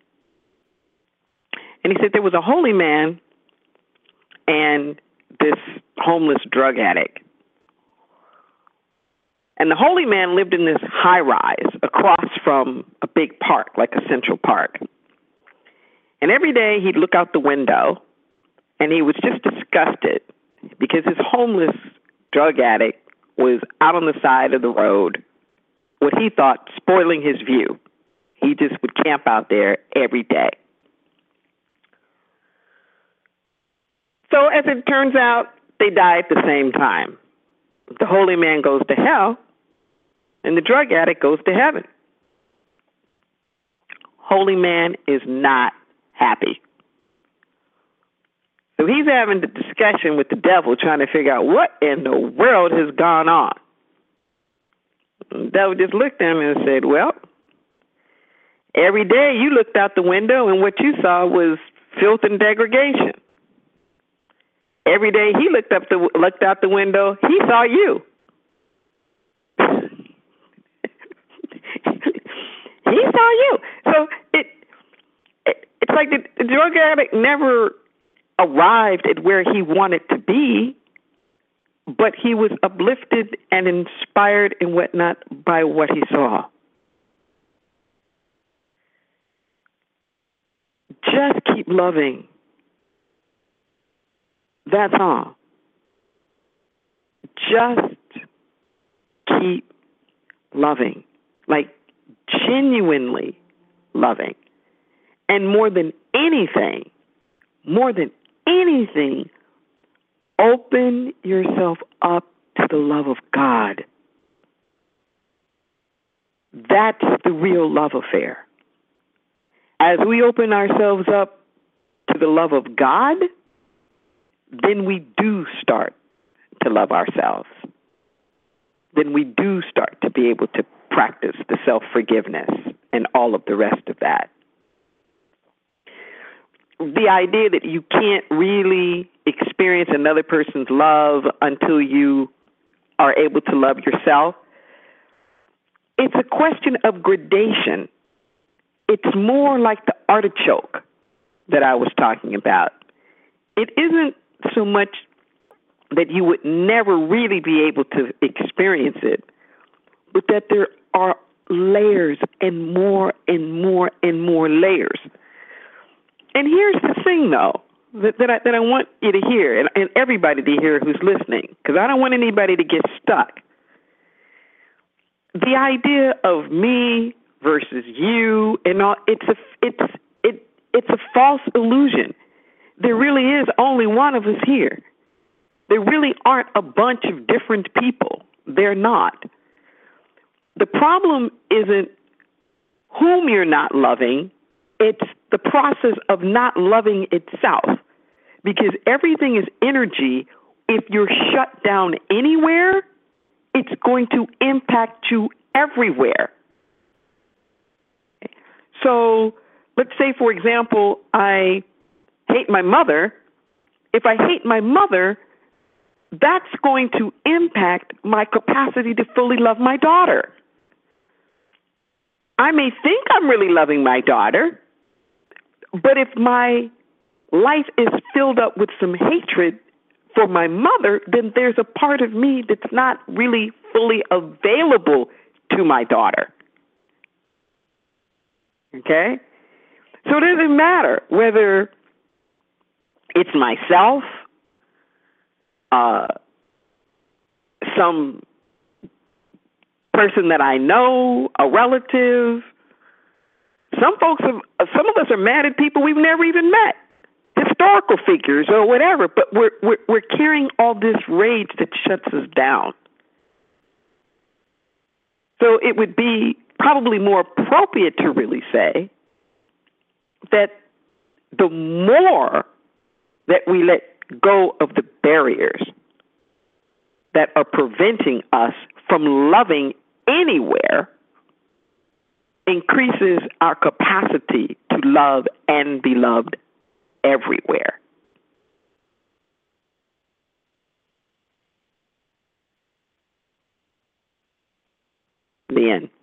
And he said there was a holy man and this homeless drug addict. And the holy man lived in this high rise across from a big park, like a Central Park. And every day he'd look out the window and he was just disgusted because his homeless drug addict was out on the side of the road, what he thought spoiling his view. He just would camp out there every day. So as it turns out, they die at the same time. The holy man goes to hell, and the drug addict goes to heaven. Holy man is not happy. So he's having the discussion with the devil, trying to figure out what in the world has gone on. And the devil just looked at him and said, well, every day you looked out the window and what you saw was filth and degradation. Every day he looked up the looked out the window, he saw you. He saw you. So it, it it's like the, the drug addict never arrived at where he wanted to be, but he was uplifted and inspired and whatnot by what he saw. Just keep loving. That's all. Just keep loving, like genuinely loving. And more than anything, more than anything, open yourself up to the love of God. That's the real love affair. As we open ourselves up to the love of God, then we do start to love ourselves. Then we do start to be able to practice the self-forgiveness and all of the rest of that. The idea that you can't really experience another person's love until you are able to love yourself, it's a question of gradation. It's more like the artichoke that I was talking about. it isn't so much that you would never really be able to experience it, but that there are layers and more and more and more layers. And here's the thing, though, that, that, I, that I want you to hear, and, and everybody to hear who's listening, because I don't want anybody to get stuck. The idea of me versus you and all, it's a, it's, it, it's a false illusion. There really is only one of us here. There really aren't a bunch of different people. They're not. The problem isn't whom you're not loving. It's the process of not loving itself. Because everything is energy. If you're shut down anywhere, it's going to impact you everywhere. So let's say, for example, I hate my mother. If I hate my mother, that's going to impact my capacity to fully love my daughter. I may think I'm really loving my daughter, but if my life is filled up with some hatred for my mother, then there's a part of me that's not really fully available to my daughter. Okay? So it doesn't matter whether it's myself, uh, some person that I know, a relative. Some folks, have, some of us are mad at people we've never even met, historical figures or whatever. But we're we're, we're carrying all this rage that shuts us down. So it would be probably more appropriate to really say that the more that we let go of the barriers that are preventing us from loving anywhere increases our capacity to love and be loved everywhere. The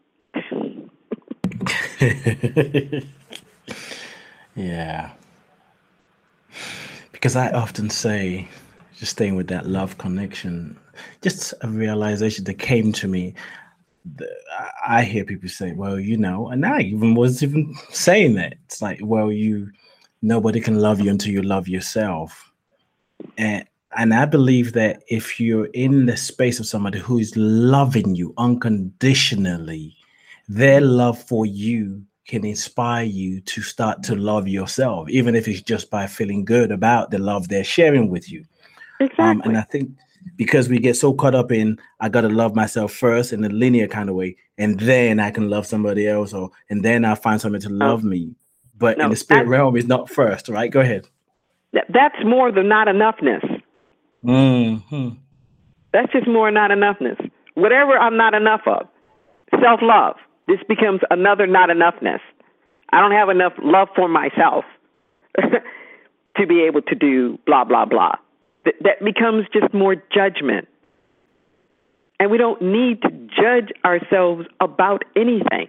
end. Yeah. Because I often say, just staying with that love connection, just a realization that came to me. I hear people say, well, you know, and I even was even saying that. It's like, well, you, nobody can love you until you love yourself. And and I believe that if you're in the space of somebody who is loving you unconditionally, their love for you can inspire you to start to love yourself, even if it's just by feeling good about the love they're sharing with you. Exactly. Um, and I think because we get so caught up in, I got to love myself first in a linear kind of way, and then I can love somebody else, or and then I find somebody to love oh. me. But no, in the spirit realm, is not first, right? Go ahead. That's more the not enoughness. Mm-hmm. That's just more not enoughness. Whatever I'm not enough of, self-love, this becomes another not enoughness. I don't have enough love for myself to be able to do blah, blah, blah. That, that becomes just more judgment. And we don't need to judge ourselves about anything.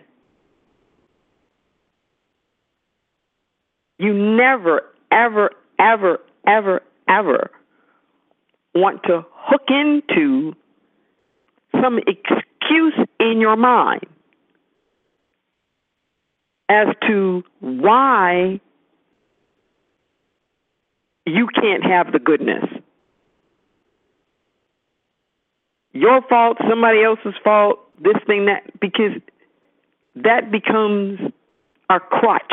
You never, ever, ever, ever, ever want to hook into some excuse in your mind as to why you can't have the goodness. Your fault, somebody else's fault, this thing, that, because that becomes our crutch.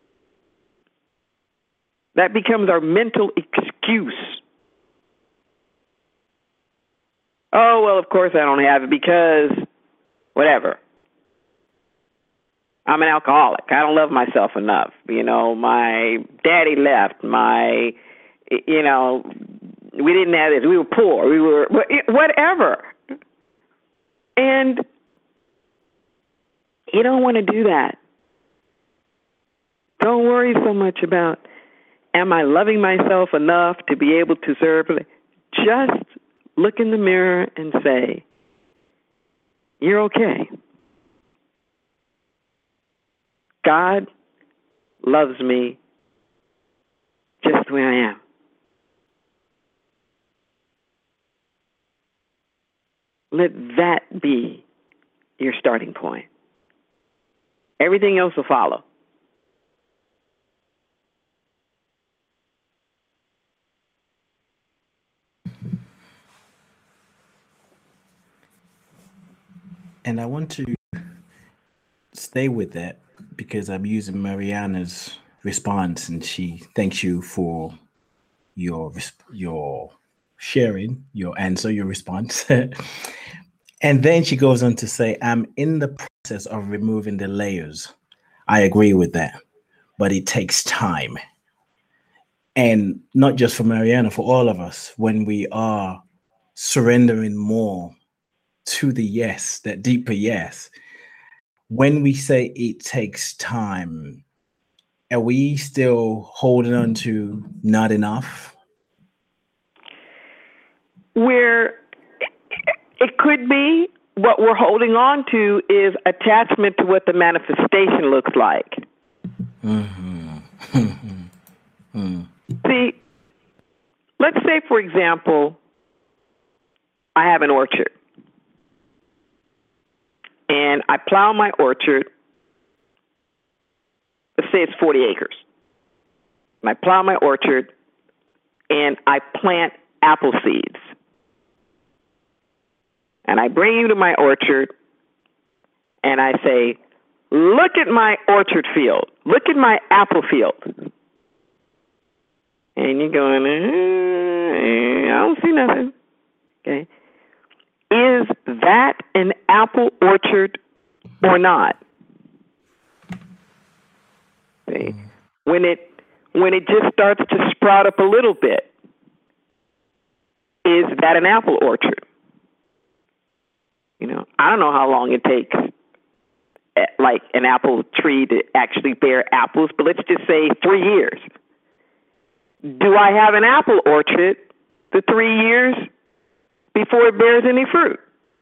That becomes our mental excuse. Oh, well, of course I don't have it because whatever. I'm an alcoholic. I don't love myself enough. You know, my daddy left. My, you know, we didn't have this. We were poor. We were whatever. And you don't want to do that. Don't worry so much about, am I loving myself enough to be able to serve? Just look in the mirror and say, you're okay. God loves me just the way I am. Let that be your starting point. Everything else will follow. And I want to stay with that because I'm using Mariana's response, and she thanks you for your your sharing, your answer, your response. And then she goes on to say, I'm in the process of removing the layers. I agree with that, but it takes time. And not just for Mariana, for all of us, when we are surrendering more to the yes, that deeper yes, when we say it takes time, are we still holding on to not enough? Where it could be what we're holding on to is attachment to what the manifestation looks like. Mm-hmm. mm. See, let's say, for example, I have an orchard. And I plow my orchard. Let's say it's forty acres. And I plow my orchard and I plant apple seeds. And I bring you to my orchard and I say, look at my orchard field. Look at my apple field. And you're going, eh, I don't see nothing. Okay. Is that an apple orchard or not? See? When it when it just starts to sprout up a little bit, is that an apple orchard? You know, I don't know how long it takes, like an apple tree to actually bear apples, but let's just say three years. Do I have an apple orchard the three years before it bears any fruit?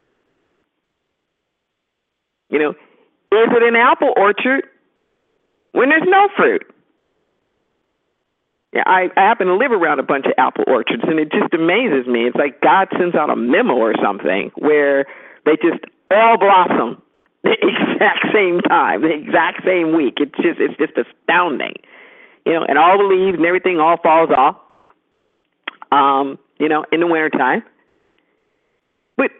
You know, is it an apple orchard when there's no fruit? Yeah, I, I happen to live around a bunch of apple orchards, and it just amazes me. It's like God sends out a memo or something where they just all blossom the exact same time, the exact same week. It's just it's just astounding. You know, and all the leaves and everything all falls off, um, you know, in the wintertime. But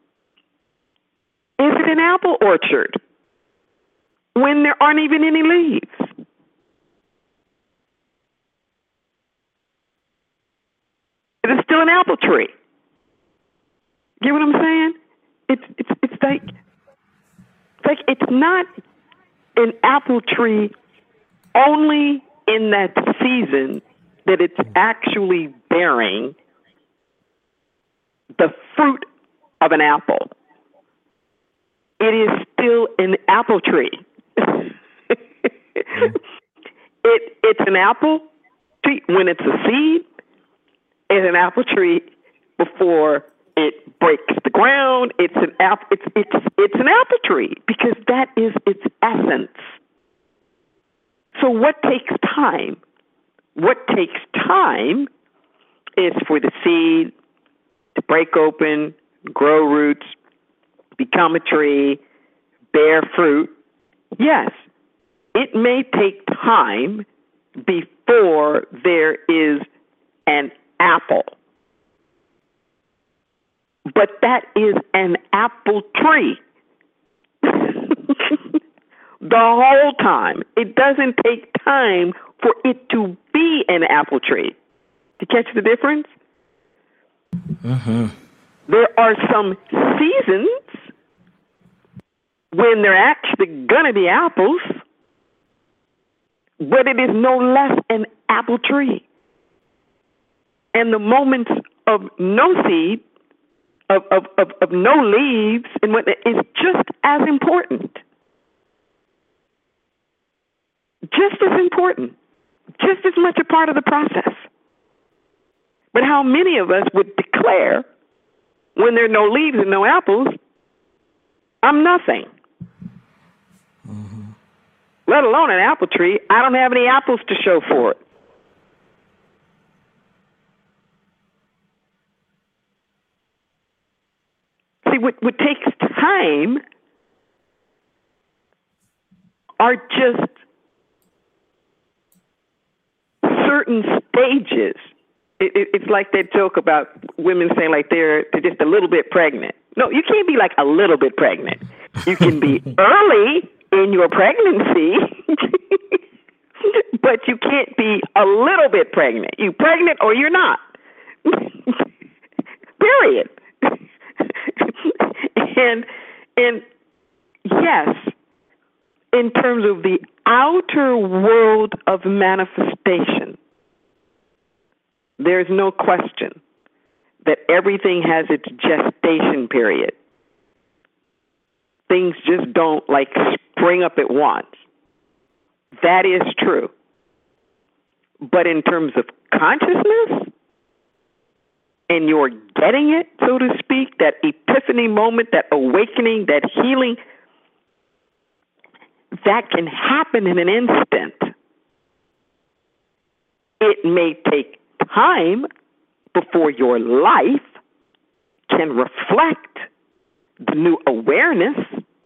is it an apple orchard when there aren't even any leaves? It is still an apple tree. Get what I'm saying? It's it's it's like it's like it's not an apple tree only in that season that it's actually bearing the fruit of an apple. It is still an apple tree. it it's an apple tree when it's a seed. It's an apple tree before it breaks the ground. It's an apple. It's it's it's an apple tree because that is its essence. So what takes time? What takes time is for the seed to break open, grow roots, become a tree, bear fruit. Yes, it may take time before there is an apple. But that is an apple tree. The whole time. It doesn't take time for it to be an apple tree. To catch the difference? Mm-hmm. There are some seasons when they're actually going to be apples, but it is no less an apple tree. And the moments of no seed, of, of, of, of no leaves, and what is just as important. Just as important. Just as much a part of the process. But how many of us would declare, when there are no leaves and no apples, I'm nothing. Mm-hmm. Let alone an apple tree. I don't have any apples to show for it. See, what, what takes time are just certain stages. It, it, it's like that joke about women saying like they're, they're just a little bit pregnant. No, you can't be like a little bit pregnant. You can be early in your pregnancy, but you can't be a little bit pregnant. You're pregnant or you're not. Period. and and yes, in terms of the outer world of manifestation, there's no question that everything has its gestation period. Things just don't like spring up at once. That is true. But in terms of consciousness, and you're getting it, so to speak, that epiphany moment, that awakening, that healing, that can happen in an instant. It may take time before your life can reflect the new awareness.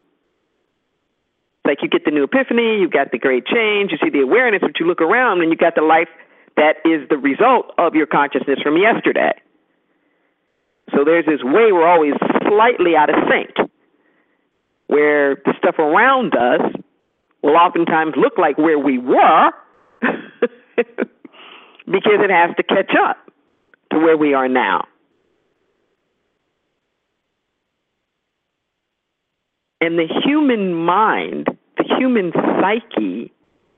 Like you get the new epiphany, you got the great change, you see the awareness, but you look around and you got the life that is the result of your consciousness from yesterday. So there's this way we're always slightly out of sync, where the stuff around us will oftentimes look like where we were because it has to catch up to where we are now. And the human mind, the human psyche,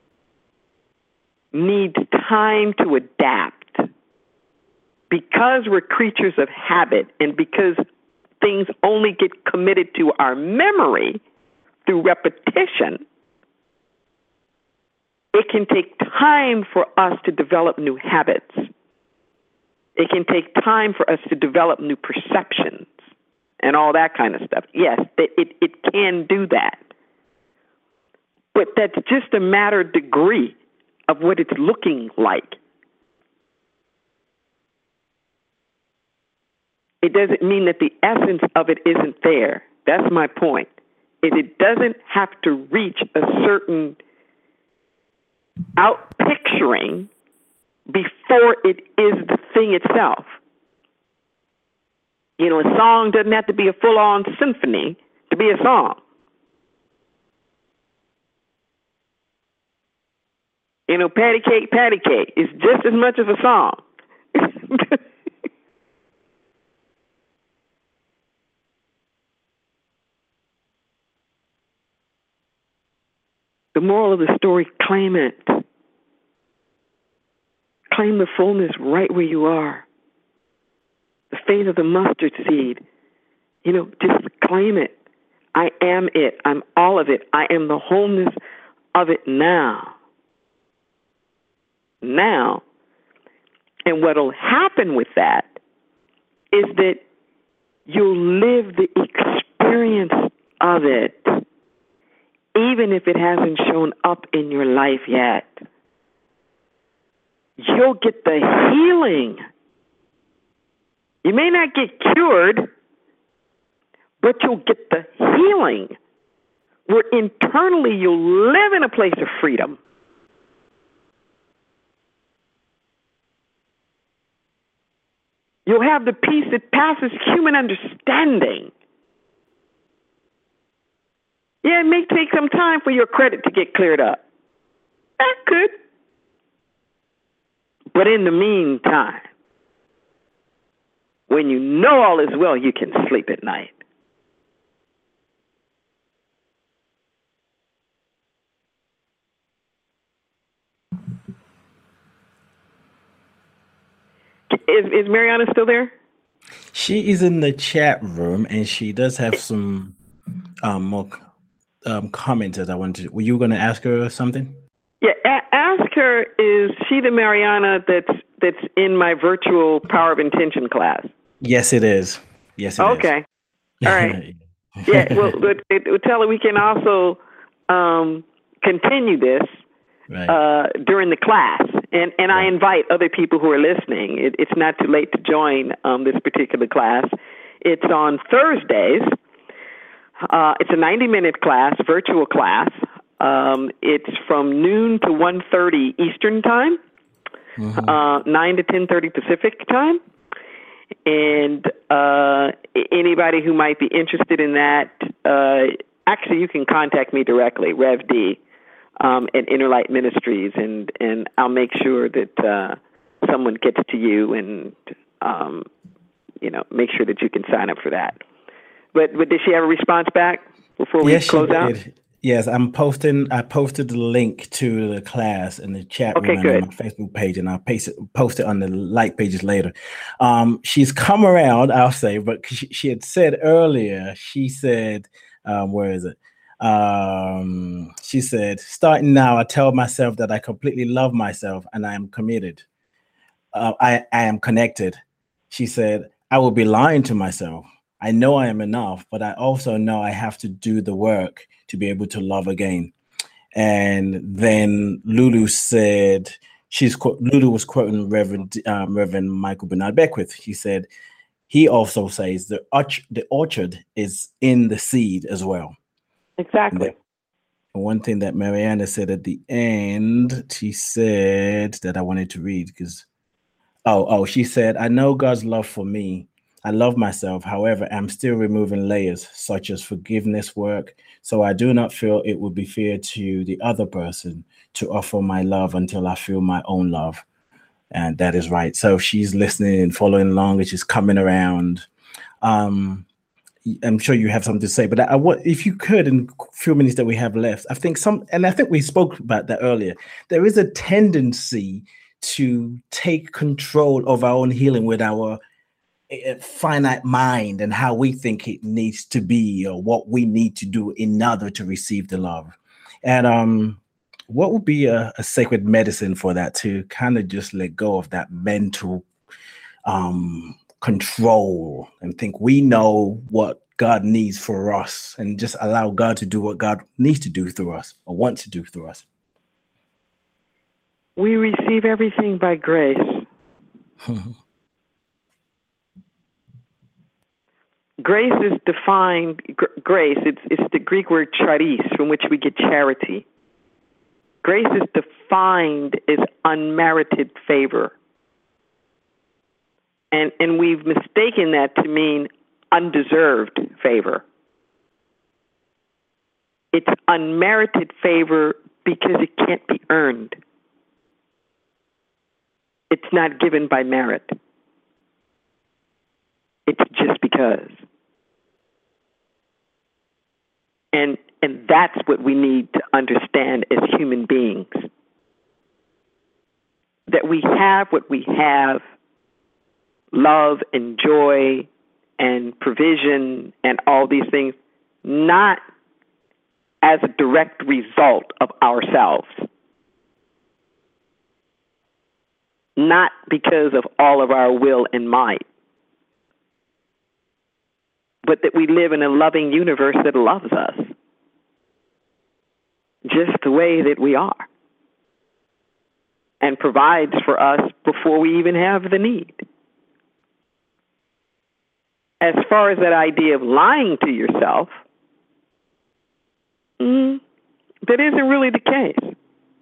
needs time to adapt. Because we're creatures of habit and because things only get committed to our memory through repetition, it can take time for us to develop new habits. It can take time for us to develop new perceptions and all that kind of stuff. Yes, it, it, it can do that. But that's just a matter of degree of what it's looking like. It doesn't mean that the essence of it isn't there. That's my point. Is it doesn't have to reach a certain out-picturing before it is the thing itself. You know, a song doesn't have to be a full-on symphony to be a song. You know, patty cake, patty cake is just as much of a song. The moral of the story, claim it. Claim the fullness right where you are. The faith of the mustard seed. You know, just claim it. I am it. I'm all of it. I am the wholeness of it now. Now. And what will happen with that is that you'll live the experience of it, even if it hasn't shown up in your life yet. You'll get the healing. You may not get cured, but you'll get the healing, where internally you'll live in a place of freedom. You'll have the peace that passes human understanding. Yeah, it may take some time for your credit to get cleared up. That could. But in the meantime, when you know all is well, you can sleep at night. Is, is Mariana still there? She is in the chat room, and she does have some um, more um, comments that I wanted to. Were you going to ask her something? Yeah, a- ask her, is she the Mariana that's that's in my virtual Power of Intention class? Yes, it is. Yes, it okay. is. All right. Yeah, well, but it, it, tell her we can also um, continue this right. uh, during the class. And and right. I invite other people who are listening. It, it's not too late to join um, this particular class. It's on Thursdays. Uh, it's a ninety-minute class, virtual class. Um, it's from noon to one thirty Eastern time, mm-hmm. uh, nine to ten thirty Pacific time. And uh, anybody who might be interested in that, uh, actually, you can contact me directly, Rev D, um, at Innerlight Ministries, and, and I'll make sure that uh, someone gets to you and, um, you know, make sure that you can sign up for that. But, but did she have a response back before we yes, close she out? Did. Yes, I'm posting. I posted the link to the class in the chat okay, room good. on my Facebook page, and I'll paste it, post it on the Light pages later. Um, she's come around, I'll say, but she, she had said earlier. She said, um, "Where is it?" Um, she said, "Starting now, I tell myself that I completely love myself and I am committed. Uh, I, I am connected." She said, "I will be lying to myself. I know I am enough, but I also know I have to do the work to be able to love again." And then Lulu said, she's Lulu was quoting Reverend um, Reverend Michael Bernard Beckwith. He said, he also says the orch- the orchard is in the seed as well. Exactly. And that, one thing that Mariana said at the end, she said that I wanted to read because, oh, oh, she said, "I know God's love for me. I love myself. However, I'm still removing layers such as forgiveness work. So I do not feel it would be fair to the other person to offer my love until I feel my own love." And that is right. So she's listening and following along, and she's coming around. Um, I'm sure you have something to say, but I, I want, if you could, in a few minutes that we have left, I think some, and I think we spoke about that earlier. There is a tendency to take control of our own healing with our finite mind and how we think it needs to be or what we need to do in order to receive the love. And um, what would be a, a sacred medicine for that, to kind of just let go of that mental um, control and think we know what God needs for us and just allow God to do what God needs to do through us or wants to do through us? We receive everything by grace. Grace is defined, gr- grace, it's, it's the Greek word charis, from which we get charity. Grace is defined as unmerited favor. And, and we've mistaken that to mean undeserved favor. It's unmerited favor because it can't be earned. It's not given by merit. It's just because. And and that's what we need to understand as human beings. That we have what we have, love and joy and provision and all these things, not as a direct result of ourselves. Not because of all of our will and might, but that we live in a loving universe that loves us just the way that we are and provides for us before we even have the need. As far as that idea of lying to yourself, mm, that isn't really the case.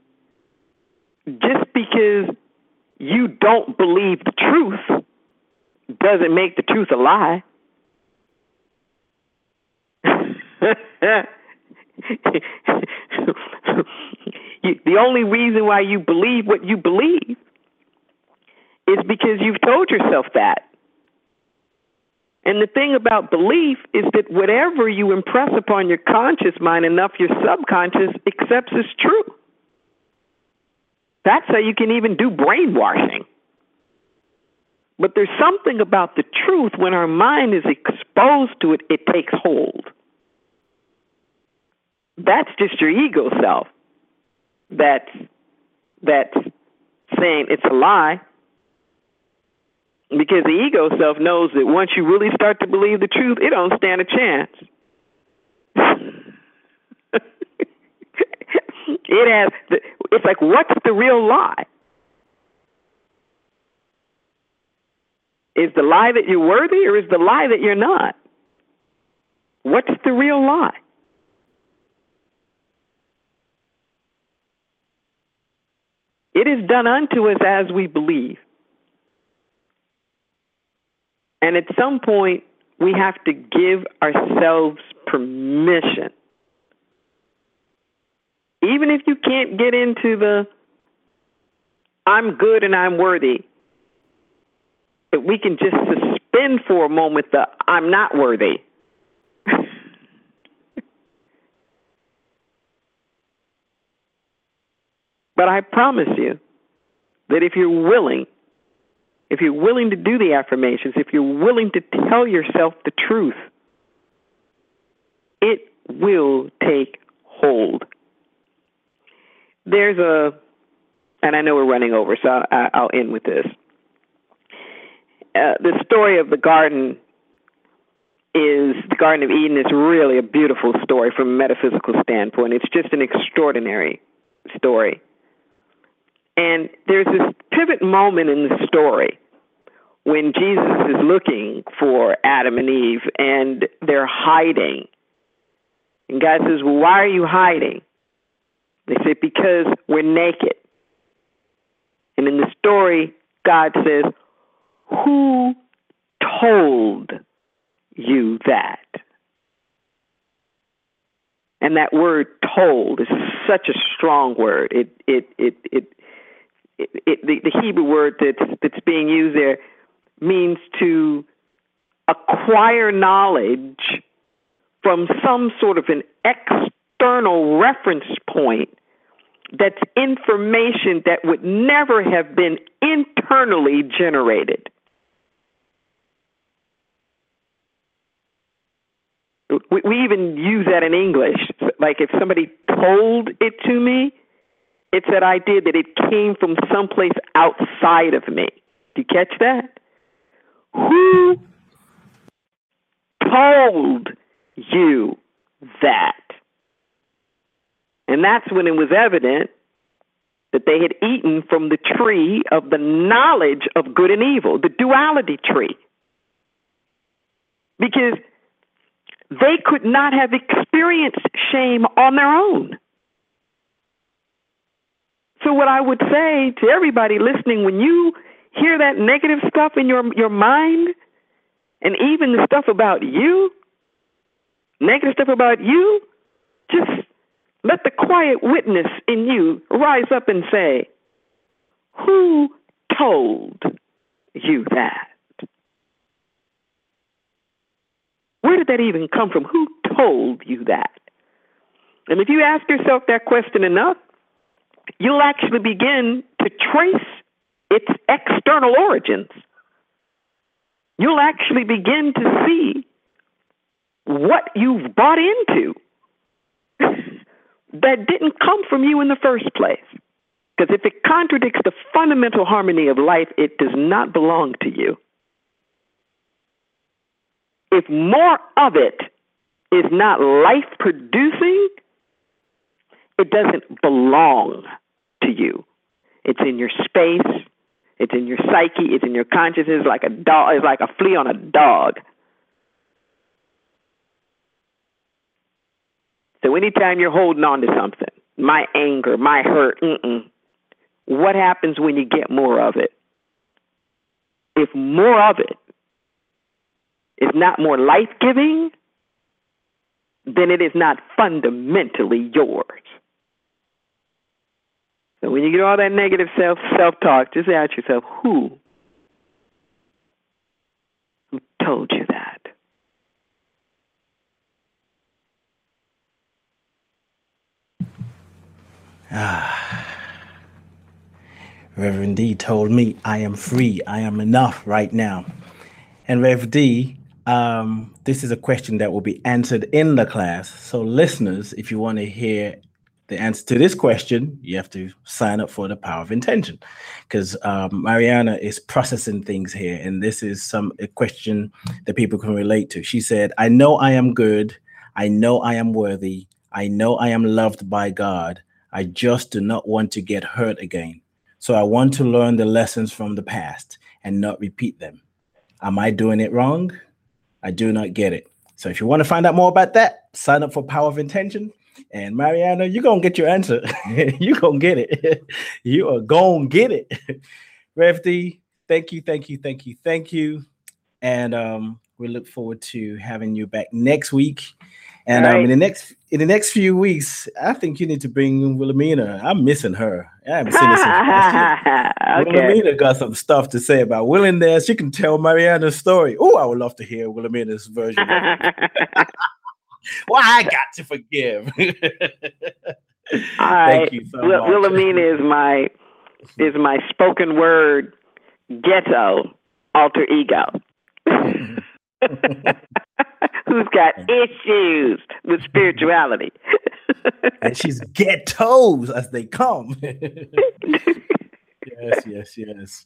Just because you don't believe the truth doesn't make the truth a lie. you, the only reason why you believe what you believe is because you've told yourself that. And the thing about belief is that whatever you impress upon your conscious mind, enough your subconscious accepts as true. That's how you can even do brainwashing. But there's something about the truth, when our mind is exposed to it, it takes hold. That's just your ego self that's, that's saying it's a lie. Because the ego self knows that once you really start to believe the truth, it don't stand a chance. It has, the, it's like, what's the real lie? Is the lie that you're worthy, or is the lie that you're not? What's the real lie? It is done unto us as we believe. And at some point, we have to give ourselves permission. Even if you can't get into the I'm good and I'm worthy, that we can just suspend for a moment the I'm not worthy. But I promise you that if you're willing, if you're willing to do the affirmations, if you're willing to tell yourself the truth, it will take hold. There's a, and I know we're running over, so I, I'll end with this. Uh, the story of the garden is, the Garden of Eden is really a beautiful story from a metaphysical standpoint. It's just an extraordinary story. And there's this pivot moment in the story when Jesus is looking for Adam and Eve, and they're hiding. And God says, well, why are you hiding? They say, because we're naked. And in the story, God says, who told you that? And that word told is such a strong word. It, it, it, it, It, it, the, the Hebrew word that's, that's being used there means to acquire knowledge from some sort of an external reference point that's information that would never have been internally generated. We, we even use that in English. Like if somebody told it to me, it's that idea that it came from someplace outside of me. Do you catch that? Who told you that? And that's when it was evident that they had eaten from the tree of the knowledge of good and evil, the duality tree. Because they could not have experienced shame on their own. So what I would say to everybody listening, when you hear that negative stuff in your, your mind, and even the stuff about you, negative stuff about you, just let the quiet witness in you rise up and say, who told you that? Where did that even come from? Who told you that? And if you ask yourself that question enough, you'll actually begin to trace its external origins. You'll actually begin to see what you've bought into that didn't come from you in the first place. Because if it contradicts the fundamental harmony of life, it does not belong to you. If more of it is not life-producing, it doesn't belong to you. It's in your space. It's in your psyche. It's in your consciousness. Like a dog. It's like a flea on a dog. So anytime you're holding on to something, my anger, my hurt, mm-mm, what happens when you get more of it? If more of it is not more life-giving, then it is not fundamentally yours. So when you get all that negative self self-talk, just ask yourself, who? Who told you that? Ah. Reverend D told me I am free. I am enough right now. And Rev D, um, this is a question that will be answered in the class. So listeners, if you want to hear the answer to this question, you have to sign up for the Power of Intention, because um, Mariana is processing things here. And this is some a question that people can relate to. She said, I know I am good. I know I am worthy. I know I am loved by God. I just do not want to get hurt again. So I want to learn the lessons from the past and not repeat them. Am I doing it wrong? I do not get it. So if you want to find out more about that, sign up for Power of Intention. And Mariana, you're going to get your answer. You're going to get it. You are going to get it. Rev D, thank you, thank you, thank you, thank you. And um, we look forward to having you back next week. And right. um, in the next in the next few weeks, I think you need to bring Wilhelmina. I'm missing her. I haven't seen her since. Okay. Wilhelmina got some stuff to say about willingness. She can tell Mariana's story. Oh, I would love to hear Wilhelmina's version of it. Well, I got to forgive. All right. Thank you so Will- much. Wilhelmina is my is my spoken word ghetto alter ego. Who's got issues with spirituality. And she's ghettos as they come. Yes, yes, yes.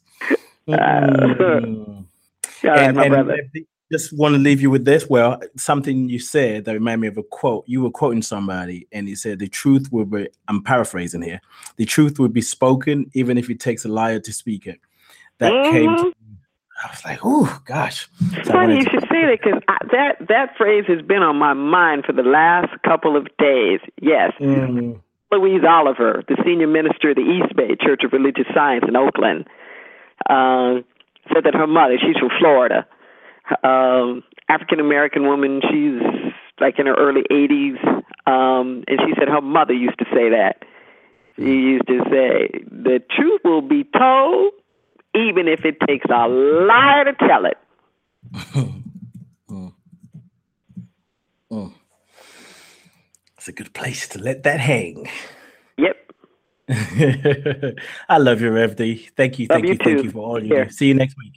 Mm. All right, and, my and brother. just want to leave you with this. Well, something you said that reminded me of a quote. You were quoting somebody, and he said, the truth will be, I'm paraphrasing here, the truth will be spoken even if it takes a liar to speak it. That Mm-hmm. came to I was like, oh, gosh. It's funny you should say that because that, that phrase has been on my mind for the last couple of days. Yes. Mm. Louise Oliver, the senior minister of the East Bay Church of Religious Science in Oakland, uh, said that her mother, she's from Florida, um, African-American woman, she's like in her early eighties, um, and she said her mother used to say that. She used to say, the truth will be told even if it takes a liar to tell it. mm. Mm. It's a good place to let that hang. Yep. I love you, Rev D. Thank you, thank Love you, you thank too. you for all you Here. do. See you next week.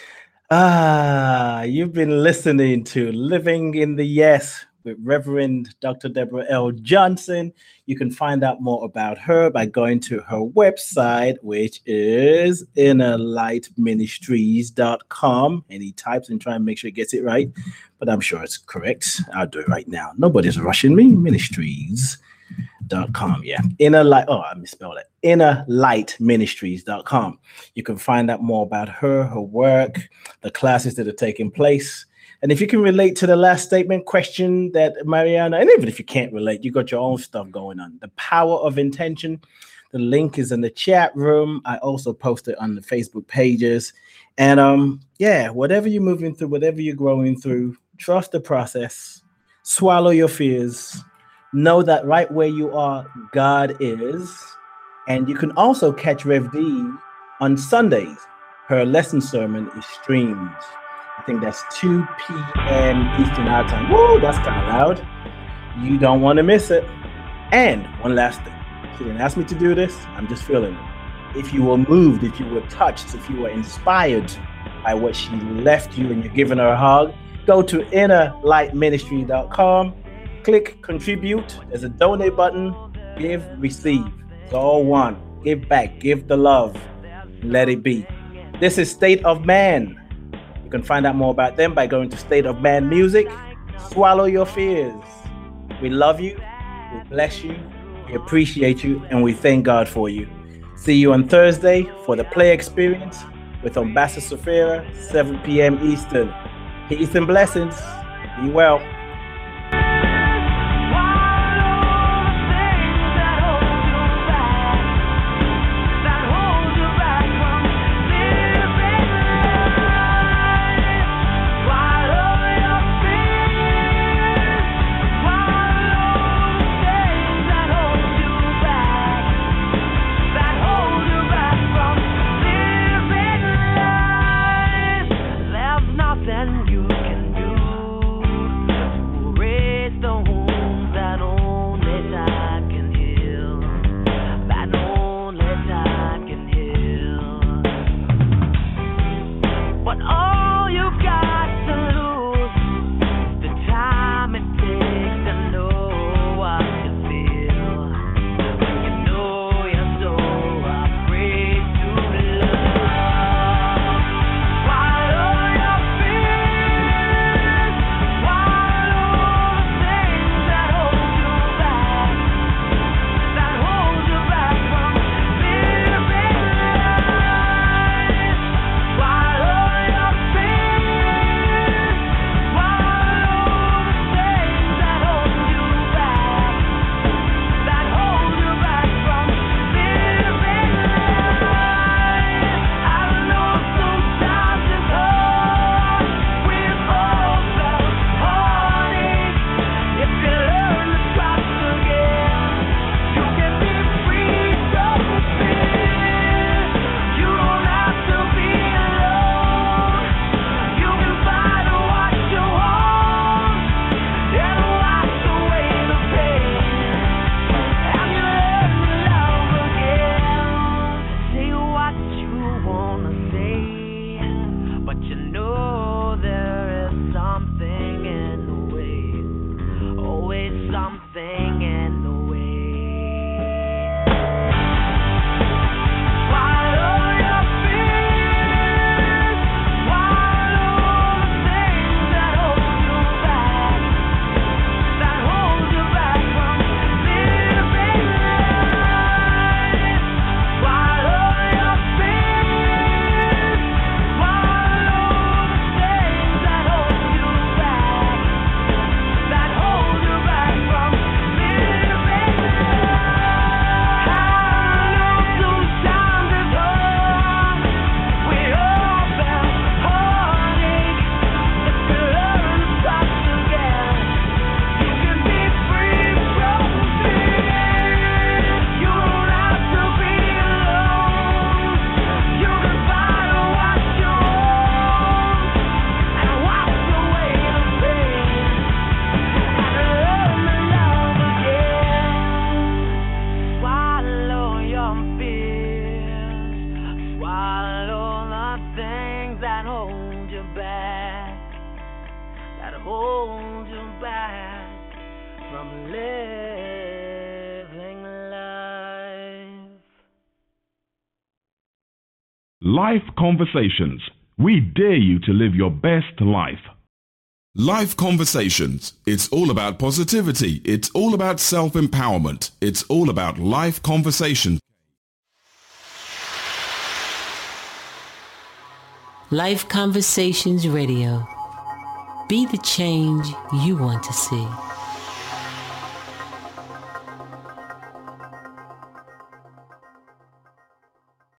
Ah, you've been listening to Living in the Yes with Reverend Doctor Deborah L. Johnson. You can find out more about her by going to her website, which is inner light ministries dot com. And he types and try and make sure he gets it right, but I'm sure it's correct. I'll do it right now. Nobody's rushing me. Ministries dot com. Yeah. Inner light. Oh, I misspelled it. inner light ministries dot com. You can find out more about her, her work, the classes that are taking place. And if you can relate to the last statement question that Mariana, and even if you can't relate, you got your own stuff going on. The Power of Intention. The link is in the chat room. I also post it on the Facebook pages. And um, yeah, whatever you're moving through, whatever you're growing through, trust the process. Swallow your fears. Know that right where you are, God is. And you can also catch Rev D on Sundays. Her lesson sermon is streamed. I think that's two p.m. Eastern Hour Time. Woo, that's kind of loud. You don't want to miss it. And one last thing. She didn't ask me to do this. I'm just feeling it. If you were moved, if you were touched, if you were inspired by what she left you and you're giving her a hug, go to inner light ministry dot com. Click contribute. There's a donate button. Give, receive. It's all one. Give back. Give the love. Let it be. This is State of Man. You can find out more about them by going to State of Man Music. Swallow your fears. We love you. We bless you. We appreciate you. And we thank God for you. See you on Thursday for the Play Experience with Ambassador Safira, seven p.m. Eastern. Peace and blessings. Be well. Nothing you can do. from living life. Life Conversations. We dare you to live your best life. Life Conversations. It's all about positivity. It's all about self-empowerment. It's all about life conversation. Life Conversations Radio. Be the change you want to see.